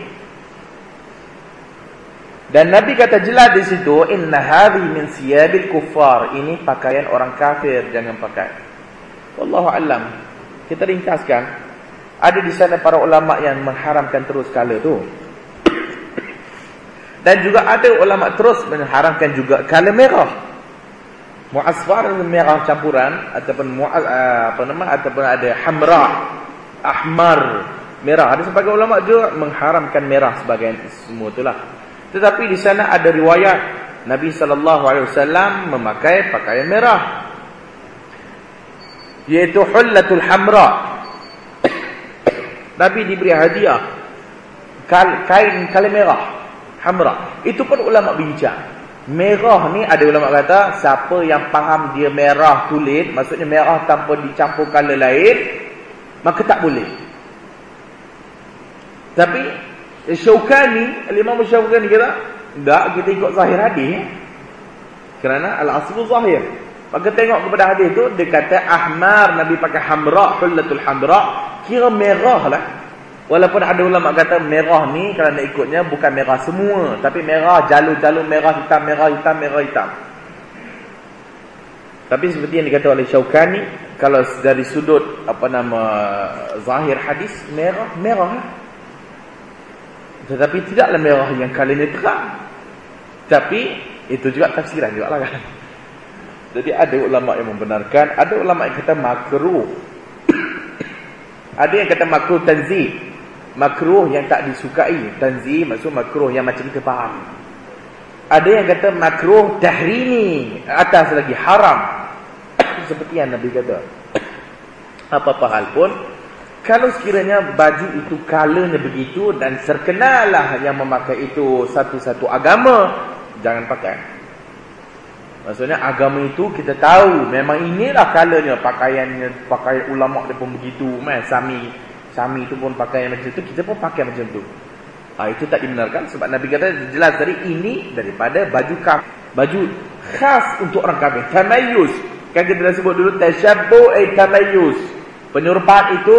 Dan Nabi kata jelas di situ, inna hadhi min siyabil kuffar, ini pakaian orang kafir, jangan pakai. Wallahu a'lam. Kita ringkaskan, Ada di sana para ulama yang mengharamkan terus kala tu. Dan juga ada ulama terus mengharamkan juga kala merah. Mu'asfar merah campuran ataupun ataupun ada hamra, ahmar, merah. Ada sebagai ulama juga mengharamkan merah sebagai semua itulah. Tetapi di sana ada riwayat Nabi SAW memakai pakaian merah, iaitu hullatul hamra. Nabi diberi hadiah kain kala merah, hamra. Itu pun ulama bincang. Merah ni ada ulama kata siapa yang faham dia merah tulen, maksudnya merah tanpa dicampur kala lain, maka tak boleh. Tapi Syaukani, Imam Syaukani kata tak, kita ikut zahir hadis, kerana al-aslu zahir. Maka tengok kepada hadis tu, dia kata ahmar, Nabi pakai hamra, hullatul hamra, kira merah lah. Walaupun ada ulama kata merah ni kerana ikutnya bukan merah semua, tapi merah jalur-jalur, merah hitam, merah hitam, merah hitam. Tapi seperti yang dikata oleh Syaukani, kalau dari sudut zahir hadis, merah lah. Tetapi tidaklah merah yang kalanya terang. Tapi itu juga tafsiran juga lah kan. Jadi ada ulama yang membenarkan, ada ulama yang kata makruh. Ada yang kata makruh tanzih, makruh yang tak disukai. Tanzih maksud makruh yang macam kita faham. Ada yang kata makruh tahrimi, atas lagi haram. Seperti yang Nabi kata, apa-apa hal pun, kalau sekiranya baju itu kalanya begitu dan terkenalah yang memakai itu satu-satu agama, jangan pakai. Maksudnya agama itu kita tahu memang inilah kalanya, pakaiannya, pakaian ulama dia pun begitu. Sami itu pun pakai macam tu, kita pun pakai macam tu. Itu tak dibenarkan sebab Nabi kata jelas tadi ini daripada baju khas untuk orang kafir. Tamayyuz, kan kita dah sebut dulu tashabbu tamayyuz. Penyerupaan itu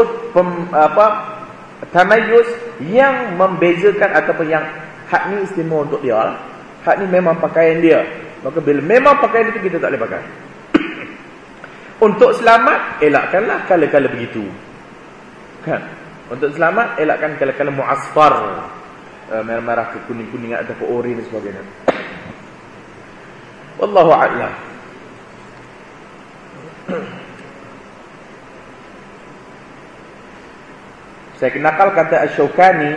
tamayyuz yang membezakan ataupun yang hak ni istimewa untuk dia. Hak ni memang pakaian dia. Maka bila memang pakaian itu kita tak boleh pakai. Untuk selamat, elakkanlah kala-kala begitu. Kan? Untuk selamat, elakkan kala-kala mu'asfar. Merah-merah ke kuning-kuningan ataupun orange dan sebagainya. Wallahu a'lam. Saya kenakal kata Asy-Syaukani.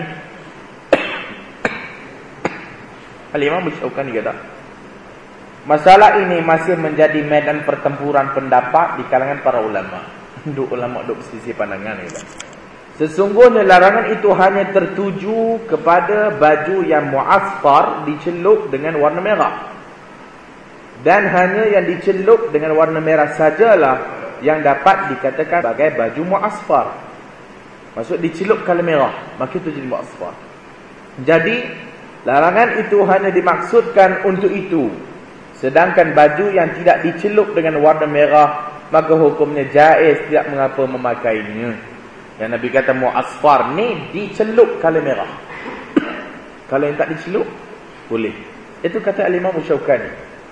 Al-Imam Asy-Syaukani kata, masalah ini masih menjadi medan pertempuran pendapat di kalangan para ulama. Duk ulama duk berselisih pandangan kata. Sesungguhnya larangan itu hanya tertuju kepada baju yang mu'asfar dicelup dengan warna merah. Dan hanya yang dicelup dengan warna merah sajalah yang dapat dikatakan sebagai baju mu'asfar. Maksud dicelup kala merah, maka itu jadi mu'asfar. Jadi larangan itu hanya dimaksudkan untuk itu. Sedangkan baju yang tidak dicelup dengan warna merah, maka hukumnya jaiz, tidak mengapa memakainya. Yang Nabi kata mu'asfar ni dicelup kala merah. Kalau yang tak dicelup, boleh. Itu kata Al-Imam Syaukani.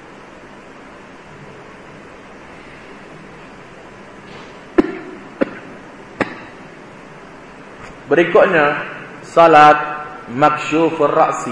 Berikutnya, salat maksyufur ra'si.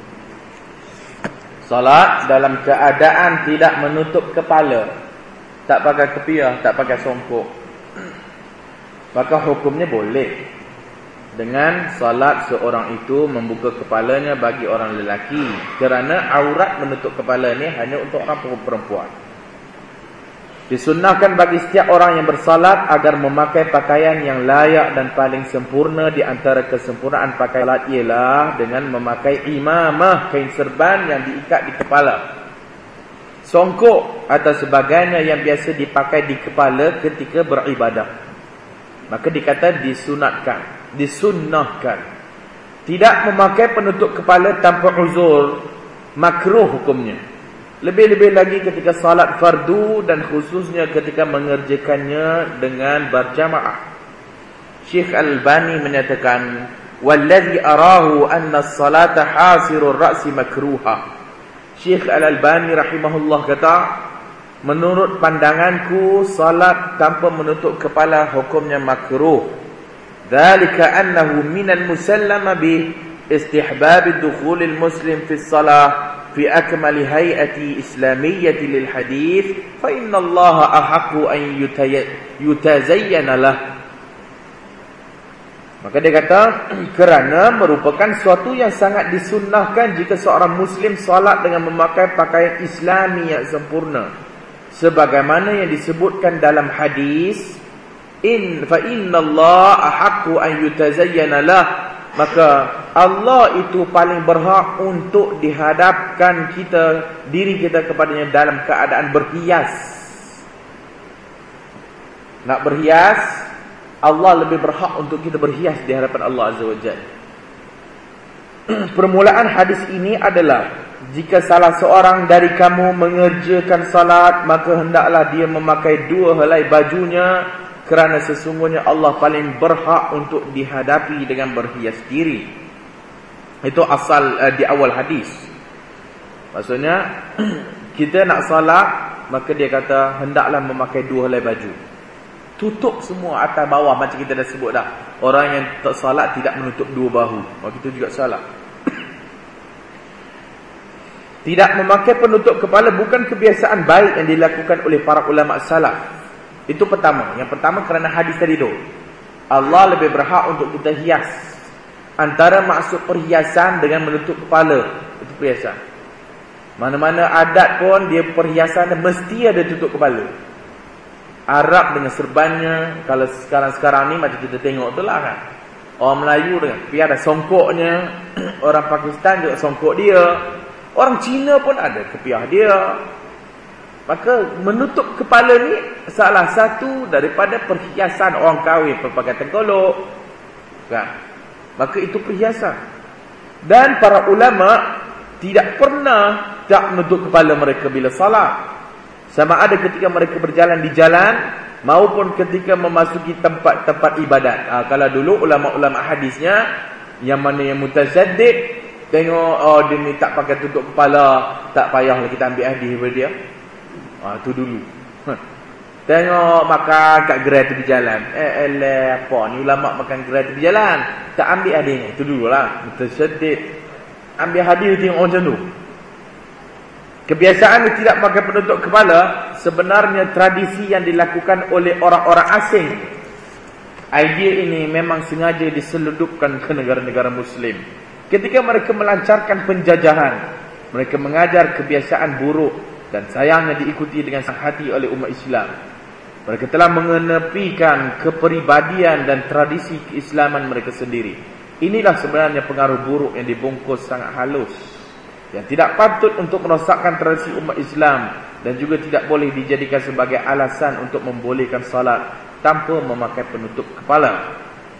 Salat dalam keadaan tidak menutup kepala, tak pakai kepiah, tak pakai songkok, maka hukumnya boleh. Dengan salat seorang itu membuka kepalanya bagi orang lelaki, kerana aurat menutup kepala ni hanya untuk orang perempuan. Disunnahkan bagi setiap orang yang bersalat agar memakai pakaian yang layak dan paling sempurna. Di antara kesempurnaan pakaian salat ialah dengan memakai imamah, kain serban yang diikat di kepala, songkok atau sebagainya yang biasa dipakai di kepala ketika beribadah. Maka dikata disunnahkan. Tidak memakai penutup kepala tanpa uzur, makruh hukumnya. Lebih-lebih lagi ketika salat fardu dan khususnya ketika mengerjakannya dengan berjamaah. Syekh Al-Albani menyatakan, "Wallazi arahu anna as-salata hasirur ra'si makruha." Syekh Al-Albani rahimahullah kata, menurut pandanganku salat tanpa menutup kepala hukumnya makruh. dzalika annahu minal musallama bi istihbab ad-dukhul al-muslim fi as-salah fi akmal hay'ati islamiyyati lil hadith fa inna Allah ahaqqu an yutazayyana lah. Maka dia kata, kerana merupakan suatu yang sangat disunnahkan jika seorang Muslim solat dengan memakai pakaian Islami yang sempurna, sebagaimana yang disebutkan dalam hadis, fa inna Allah ahaqqu an yutazayyana lah. Maka Allah itu paling berhak untuk dihadapkan diri kita kepadanya dalam keadaan berhias. Nak berhias, Allah lebih berhak untuk kita berhias di hadapan Allah Azza wa Jalla. Permulaan hadis ini adalah, jika salah seorang dari kamu mengerjakan salat, maka hendaklah dia memakai 2 helai bajunya, kerana sesungguhnya Allah paling berhak untuk dihadapi dengan berhias diri. Itu asal di awal hadis. Maksudnya, kita nak salat, maka dia kata hendaklah memakai 2 helai baju. Tutup semua atas bawah, macam kita dah sebut dah. Orang yang tak salat tidak menutup 2 bahu. Maka itu juga salah. Tidak memakai penutup kepala bukan kebiasaan baik yang dilakukan oleh para ulama salaf. Itu pertama. Yang pertama kerana hadis tadi tu, Allah lebih berhak untuk kita hias. Antara maksud perhiasan dengan menutup kepala, itu perhiasan. Mana-mana adat pun dia perhiasan mesti ada tutup kepala. Arab dengan serbannya, kalau sekarang ni macam kita tengok tu lah kan. Orang Melayu dengan ada songkoknya, orang Pakistan juga songkok dia, orang Cina pun ada kepiah dia. Maka menutup kepala ni salah satu daripada perhiasan orang kahwin, pelbagai tengkolok kan? Maka itu perhiasan. Dan para ulama tidak pernah tak menutup kepala mereka bila salat. Sama ada ketika mereka berjalan di jalan maupun ketika memasuki tempat-tempat ibadat. Kalau dulu ulama-ulama hadisnya, yang mana yang mutasaddid, tengok dia ni tak pakai tutup kepala, tak payahlah kita ambil hadis daripada dia. Tu dulu. Tengok makan kat gerai tepi jalan. Apa ni ulama makan gerai tepi jalan, tak ambil hadis. Itu dululah mutasaddid. Ambil hadis tengok macam tu. Kebiasaan tidak pakai penutup kepala sebenarnya tradisi yang dilakukan oleh orang-orang asing. Idea ini memang sengaja diseludupkan ke negara-negara Muslim. Ketika mereka melancarkan penjajahan, mereka mengajar kebiasaan buruk dan sayangnya diikuti dengan sangat hati oleh umat Islam. Mereka telah mengenepikan kepribadian dan tradisi keislaman mereka sendiri. Inilah sebenarnya pengaruh buruk yang dibungkus sangat halus, yang tidak patut untuk merosakkan tradisi umat Islam dan juga tidak boleh dijadikan sebagai alasan untuk membolehkan salat tanpa memakai penutup kepala.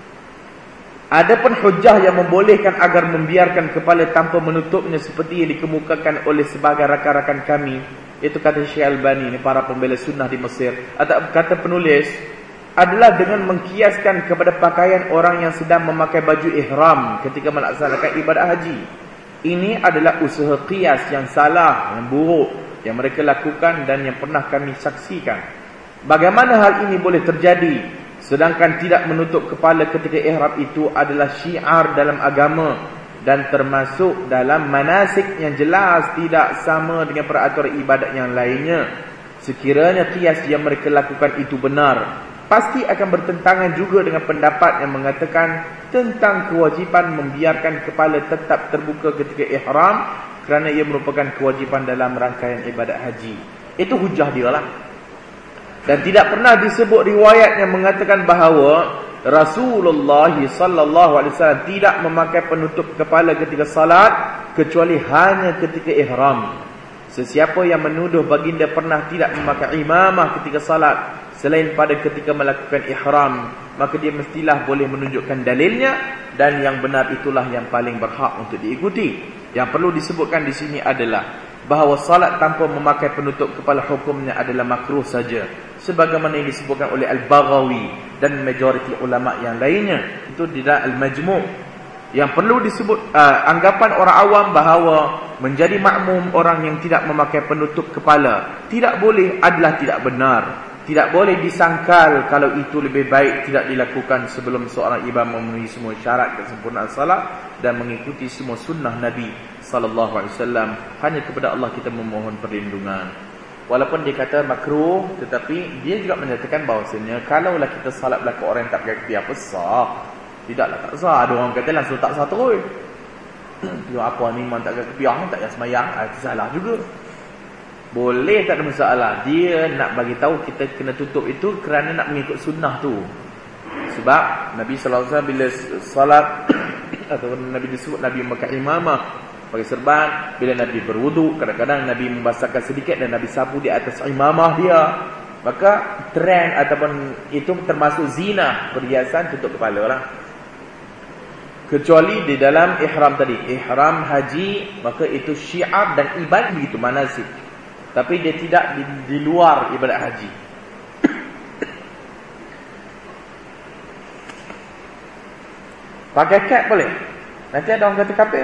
Adapun hujah yang membolehkan agar membiarkan kepala tanpa menutupnya seperti yang dikemukakan oleh sebagai rakan-rakan kami, itu kata Syekh Albani, ini para pembela sunnah di Mesir, atau kata penulis, adalah dengan mengkiaskan kepada pakaian orang yang sedang memakai baju ihram ketika melaksanakan ibadah haji. Ini adalah usaha qiyas yang salah, yang buruk, yang mereka lakukan dan yang pernah kami saksikan. Bagaimana hal ini boleh terjadi sedangkan tidak menutup kepala ketika ihram itu adalah syiar dalam agama dan termasuk dalam manasik yang jelas tidak sama dengan peraturan ibadat yang lainnya? Sekiranya qiyas yang mereka lakukan itu benar, pasti akan bertentangan juga dengan pendapat yang mengatakan tentang kewajipan membiarkan kepala tetap terbuka ketika ihram kerana ia merupakan kewajipan dalam rangkaian ibadat haji. Itu hujah dia lah. Dan tidak pernah disebut riwayat yang mengatakan bahawa Rasulullah sallallahu alaihi wasallam tidak memakai penutup kepala ketika salat kecuali hanya ketika ihram. Sesiapa yang menuduh baginda pernah tidak memakai imamah ketika salat selain pada ketika melakukan ihram, maka dia mestilah boleh menunjukkan dalilnya, dan yang benar itulah yang paling berhak untuk diikuti. Yang perlu disebutkan di sini adalah bahawa salat tanpa memakai penutup kepala hukumnya adalah makruh saja, sebagaimana yang disebutkan oleh Al-Baghawi dan majoriti ulama yang lainnya. Itu tidak Al-Majmu'. Yang perlu disebut anggapan orang awam bahawa menjadi makmum orang yang tidak memakai penutup kepala tidak boleh adalah tidak benar. Tidak boleh disangkal kalau itu lebih baik tidak dilakukan sebelum seorang imam memenuhi semua syarat kesempurnaan salat dan mengikuti semua sunnah Nabi SAW. Hanya kepada Allah kita memohon perlindungan. Walaupun dia kata makruh, tetapi dia juga menyatakan bahawasanya kalaulah kita salat belakang orang yang tak pakai kepi, apa sah? Tidaklah tak sah. Ada orang kata langsung tak sah terus. Dia apa ni memang tak pakai kepi, tak payah semayang, itu salah juga. Boleh, tak ada masalah. Dia nak bagi tahu kita kena tutup itu kerana nak mengikut sunnah tu. Sebab Nabi SAW bila salat atau Nabi disebut Nabi memakai imamah, pakai serban. Bila Nabi berwuduk, kadang-kadang Nabi membasahkan sedikit dan Nabi sapu di atas imamah dia. Maka trend ataupun itu termasuk zina, perhiasan tutup kepala lah. Kecuali di dalam ihram tadi, ihram haji, maka itu syiar dan ibadah begitu, manasik. Tapi dia tidak di luar ibadat haji. Pakai cap boleh? Nanti ada orang kata kafir.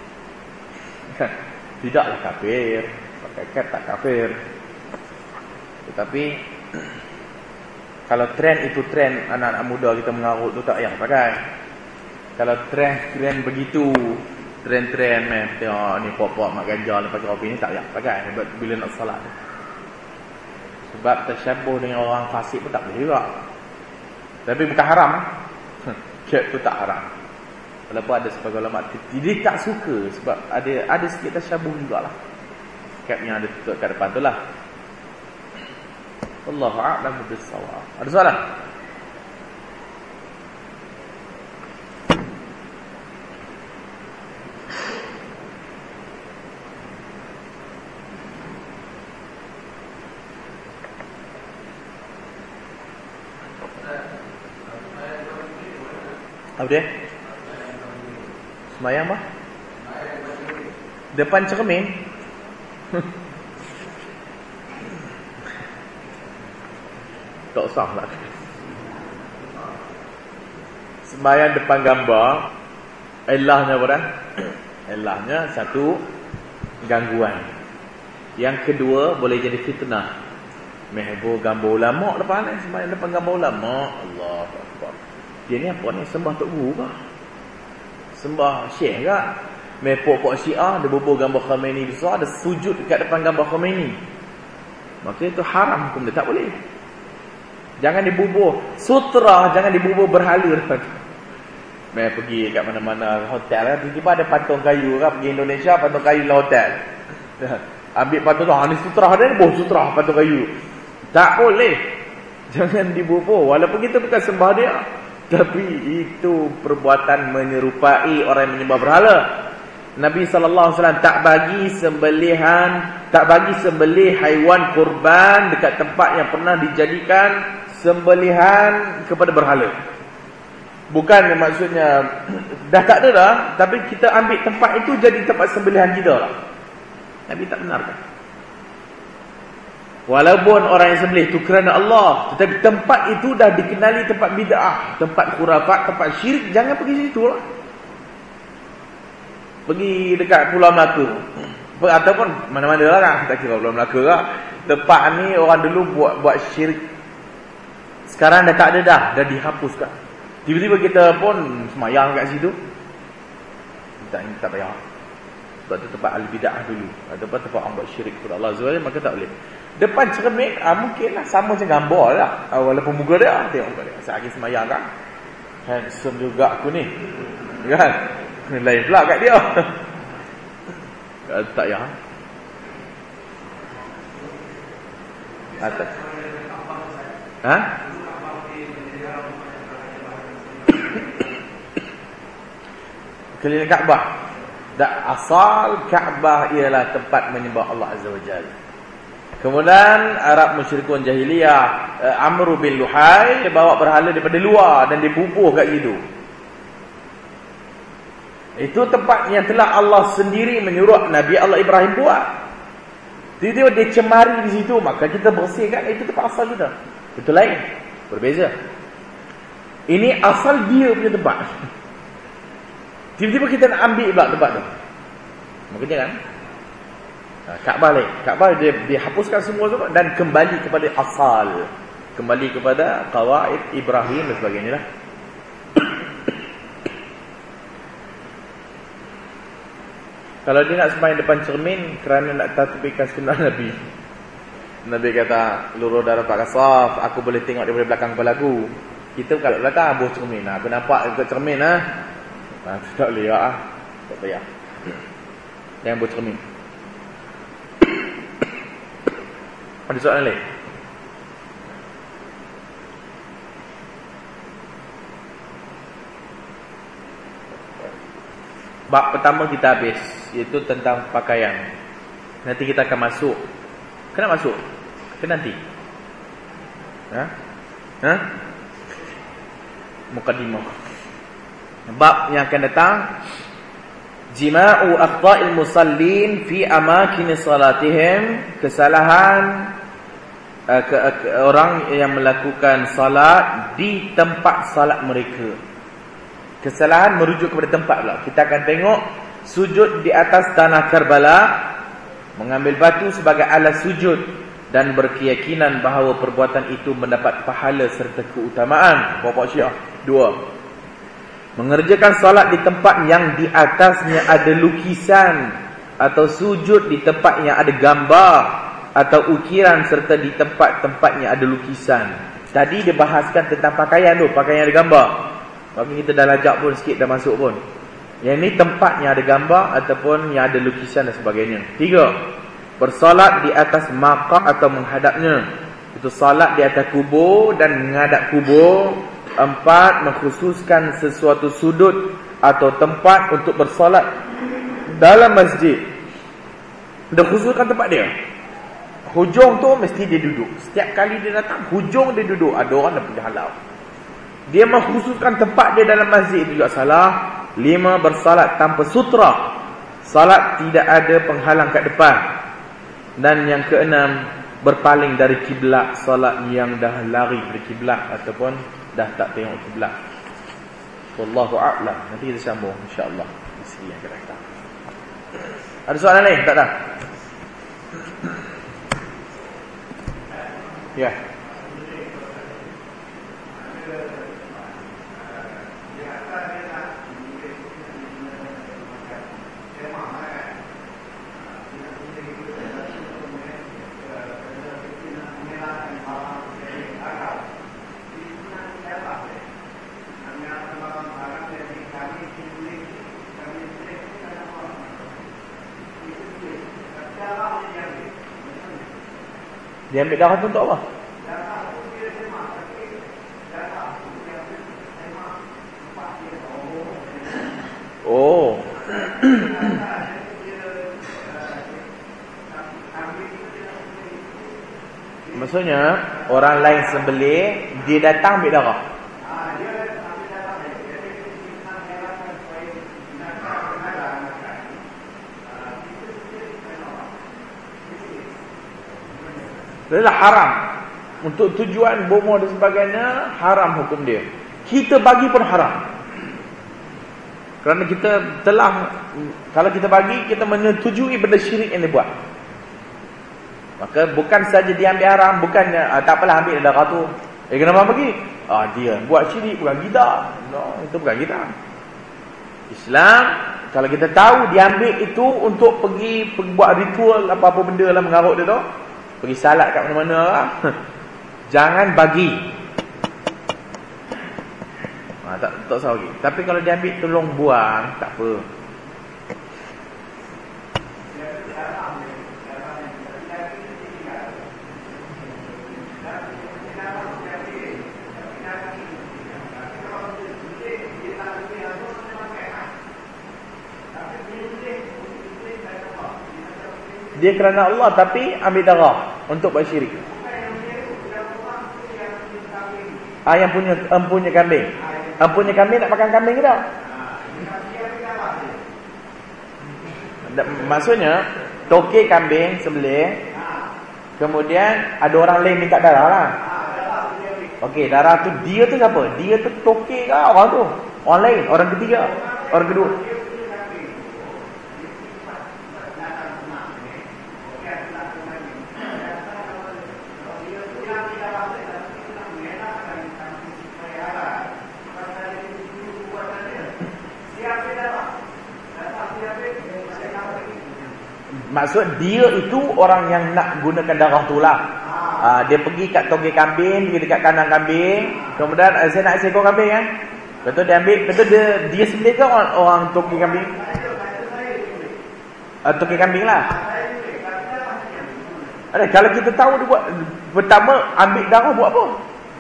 Tidaklah kafir. Pakai cap tak kafir. Tetapi kalau trend itu trend anak-anak muda kita mengarut tu, tak payah pakai. Kalau trend begitu, trend tengok ni pop-pop mak ganja lepas kopi ni, tak payah pakai bila nak salat. Sebab tersyabuh dengan orang fasik pun tak boleh juga. Tapi bukan haram. Cap tu tak haram. Walaupun ada sebagai ulama dia tak suka sebab ada sikit tersyabuh jugalah. Cap yang ada tutup kat depan tu lah. Wallahu a'lam bis-shawab. Ada soalan? Apa dia? Semayang apa? Depan cermin? Tak usah lah. Semayang depan gambar, elahnya apa dah? Elahnya satu, gangguan. Yang kedua, boleh jadi fitnah. Mehbur gambar ulama' depan ni, semayang depan gambar ulama'. Allah Akbar. Dia ni apa ni? Sembah Tok Guru kah? Sembah Syekh kah? Mepok-pok Syiah, dia bubur gambar Khomeini besar, ada sujud dekat depan gambar Khomeini. Maka itu haram hukum dia, tak boleh. Jangan dibubur sutra, jangan dibubur berhala depan. Pergi kat mana-mana hotel kan, tiba-tiba ada patung kayu kan, pergi Indonesia, patung kayu dalam hotel. Ambil patung tu, ni sutra dia, sutra patung kayu. Tak boleh. Jangan dibubur, walaupun kita bukan sembah dia. Tapi itu perbuatan menyerupai orang yang menyembah berhala. Nabi SAW tak bagi sembelih haiwan kurban dekat tempat yang pernah dijadikan sembelihan kepada berhala. Bukan maksudnya dah tak ada dah, tapi kita ambil tempat itu jadi tempat sembelihan kita lah. Nabi tak benarkan. Walaupun orang yang sembelih itu kerana Allah, tetapi tempat itu dah dikenali tempat bid'ah, tempat khurafat, tempat syirik, jangan pergi situ lah. Pergi dekat Pulau Melaka ataupun mana-mana lah kan, tak kira Pulau Melaka lah. Tempat ni orang dulu buat syirik. Sekarang dah tak ada dah dihapuskan. Tiba-tiba kita pun semayang kat situ. Tak payah. Sebab tu tempat al-bid'ah dulu, ataupun tempat orang buat syirik kepada Allah SWT, maka tak boleh. Depan cermin, mungkinlah sama macam gambar lah. Walaupun muka dia, tengok muka dia. Saya semayang kan, handsome juga aku ni kan, lain pula kat dia. Tak payah. Atas. Keliling Kaabah. Asal Kaabah ialah tempat menyembah Allah Azza wa Jalla. Kemudian Arab musyrikun jahiliyah, Amr bin Luhai, dia bawa berhala daripada luar dan dia bubuh kat situ. Itu tempat yang telah Allah sendiri menyuruh Nabi Allah Ibrahim buat. Tiba-tiba dia cemari di situ, maka kita bersihkan. Itu tempat asal kita. Itu lain, berbeza. Ini asal dia punya tempat. Tiba-tiba kita nak ambil pula tempat tu, maka jangan. Kaabah dia hapuskan semua dan kembali kepada asal, kembali kepada qawaid Ibrahim dan sebagainya lah. Kalau dia nak sembahyang depan cermin kerana nak tatbikan sunnah Nabi, Nabi kata lurus darah Pak Kasaf, aku boleh tengok daripada belakang kepala aku. Kita kalau belakang buh cermin, aku nampak dekat cermin tak boleh tak payah. Jangan buh cermin. Ada soalan lain? Bab pertama kita habis, iaitu tentang pakaian. Nanti kita akan masuk. Kena masuk? Ke nanti? Muqaddimah. Bab yang akan datang, jima'u akhta'il musallin fi amakin salatihim, kesalahan orang yang melakukan salat di tempat salat mereka. Kesalahan merujuk kepada tempat pula. Kita akan tengok sujud di atas tanah Karbala, mengambil batu sebagai alas sujud dan berkeyakinan bahawa perbuatan itu mendapat pahala serta keutamaan. Bapak Syiah 2. Mengerjakan salat di tempat yang di atasnya ada lukisan atau sujud di tempat yang ada gambar atau ukiran serta di tempat-tempatnya ada lukisan. Tadi dia bahaskan tentang pakaian tu, pakaian yang ada gambar. Bagi kita dah lajak pun sikit dah masuk pun. Yang ni tempat yang ada gambar ataupun yang ada lukisan dan sebagainya. 3. Bersolat di atas maqam atau menghadapnya. Itu salat di atas kubur dan menghadap kubur. 4. Mengkhususkan sesuatu sudut atau tempat untuk bersolat dalam masjid. Dia khususkan tempat dia. Hujung tu mesti dia duduk. Setiap kali dia datang, hujung dia duduk. Ada orang dah pergi halau. Dia mengkhususkan tempat dia dalam masjid itu juga salah. 5. Bersalat tanpa sutra. Salat tidak ada penghalang kat depan. Dan yang ke-6, berpaling dari kiblat. Salat yang dah lari dari kiblat ataupun dah tak tengok kiblat. Wallahu a'lam. Nanti kita sambung insya-Allah di sini yang akan datang. Ada soalan lain? Tak ada? Ya. Dia ambil darah tu untuk apa? Oh. Maksudnya orang lain sembelih, dia datang ambil darah. Adalah haram. Untuk tujuan bomoh dan sebagainya, haram hukum dia. Kita bagi pun haram. Kerana kita telah, kalau kita bagi, kita menyetujui benda syirik yang dia buat. Maka bukan saja dia ambil haram, bukannya tak apalah ambil darah tu. Kenapa bagi? Dia buat syirik, bukan kita. No, itu bukan kita. Islam, kalau kita tahu dia ambil itu untuk pergi buat ritual apa-apa benda lah mengarut dia tu, pergi salat kat mana-mana lah. Jangan bagi. Tak salah lagi. Tapi kalau dia ambil tolong buang, tak apa. Dia kerana Allah tapi ambil darah untuk buat syirik. Yang punya kambing. Punya kambing nak makan kambing ke tak? Maksudnya tokek kambing sembelih, kemudian ada orang lain minta darah lah. Okey, darah tu dia tu siapa? Dia tu tokek ke orang tu? Orang lain, orang ketiga, orang kedua. Maksud dia itu orang yang nak gunakan darah tu lah. Dia pergi kat toge kambing, pergi dekat kandang kambing, kemudian saya nak seekor kambing kan. Betul dia ambil, betul dia sembelih ke orang toge kambing? Toge kambing lah. Kalau kita tahu dia buat, pertama ambil darah buat apa?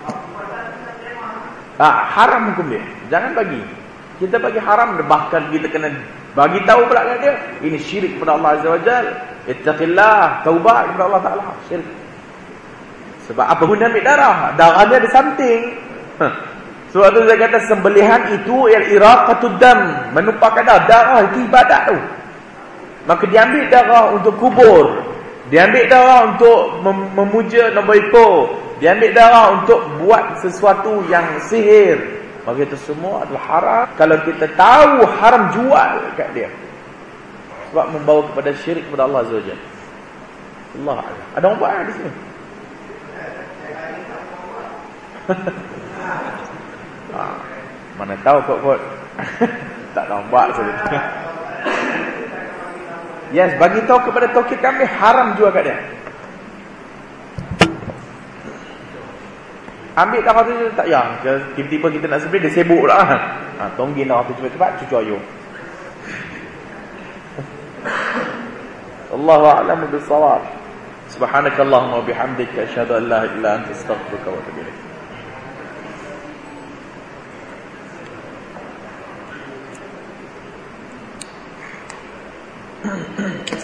Haram hukum dia. Jangan bagi. Kita bagi haram, bahkan kita kena bagi tahu pula kat dia, ini syirik kepada Allah Azza wa Jalla. Ittaqillah, taubat kepada Allah Taala. Syirik. Sebab apa guna ambil darah? Darahnya ada something. Sebab tu saya kata sembelihan itu iraqatud dam, menumpahkan darah itu ibadat tu. Maka diambil darah untuk kubur, diambil darah untuk memuja nombor diambil darah untuk buat sesuatu yang sihir. Maka itu semua adalah haram. Kalau kita tahu haram, jual kat dia. Sebab membawa kepada syirik kepada Allah Azza wa Jalla. Allah Allah. Ada orang buat di sini? Mana tahu kot. Tak nampak saja. Yes, bagi tahu kepada toki kami haram jual kat dia. Ambil darah tu tak payah. Tiba-tiba kita nak sembelih, dia sibuk lah. Tonggin darah tu cepat-cepat, cucu ayuh. Allahu a'lamu bis-shawab. Subhanakallahumma wa bihamdika asyhadu an la ilaha illa anta astaghfiruka wa atubu ilaik.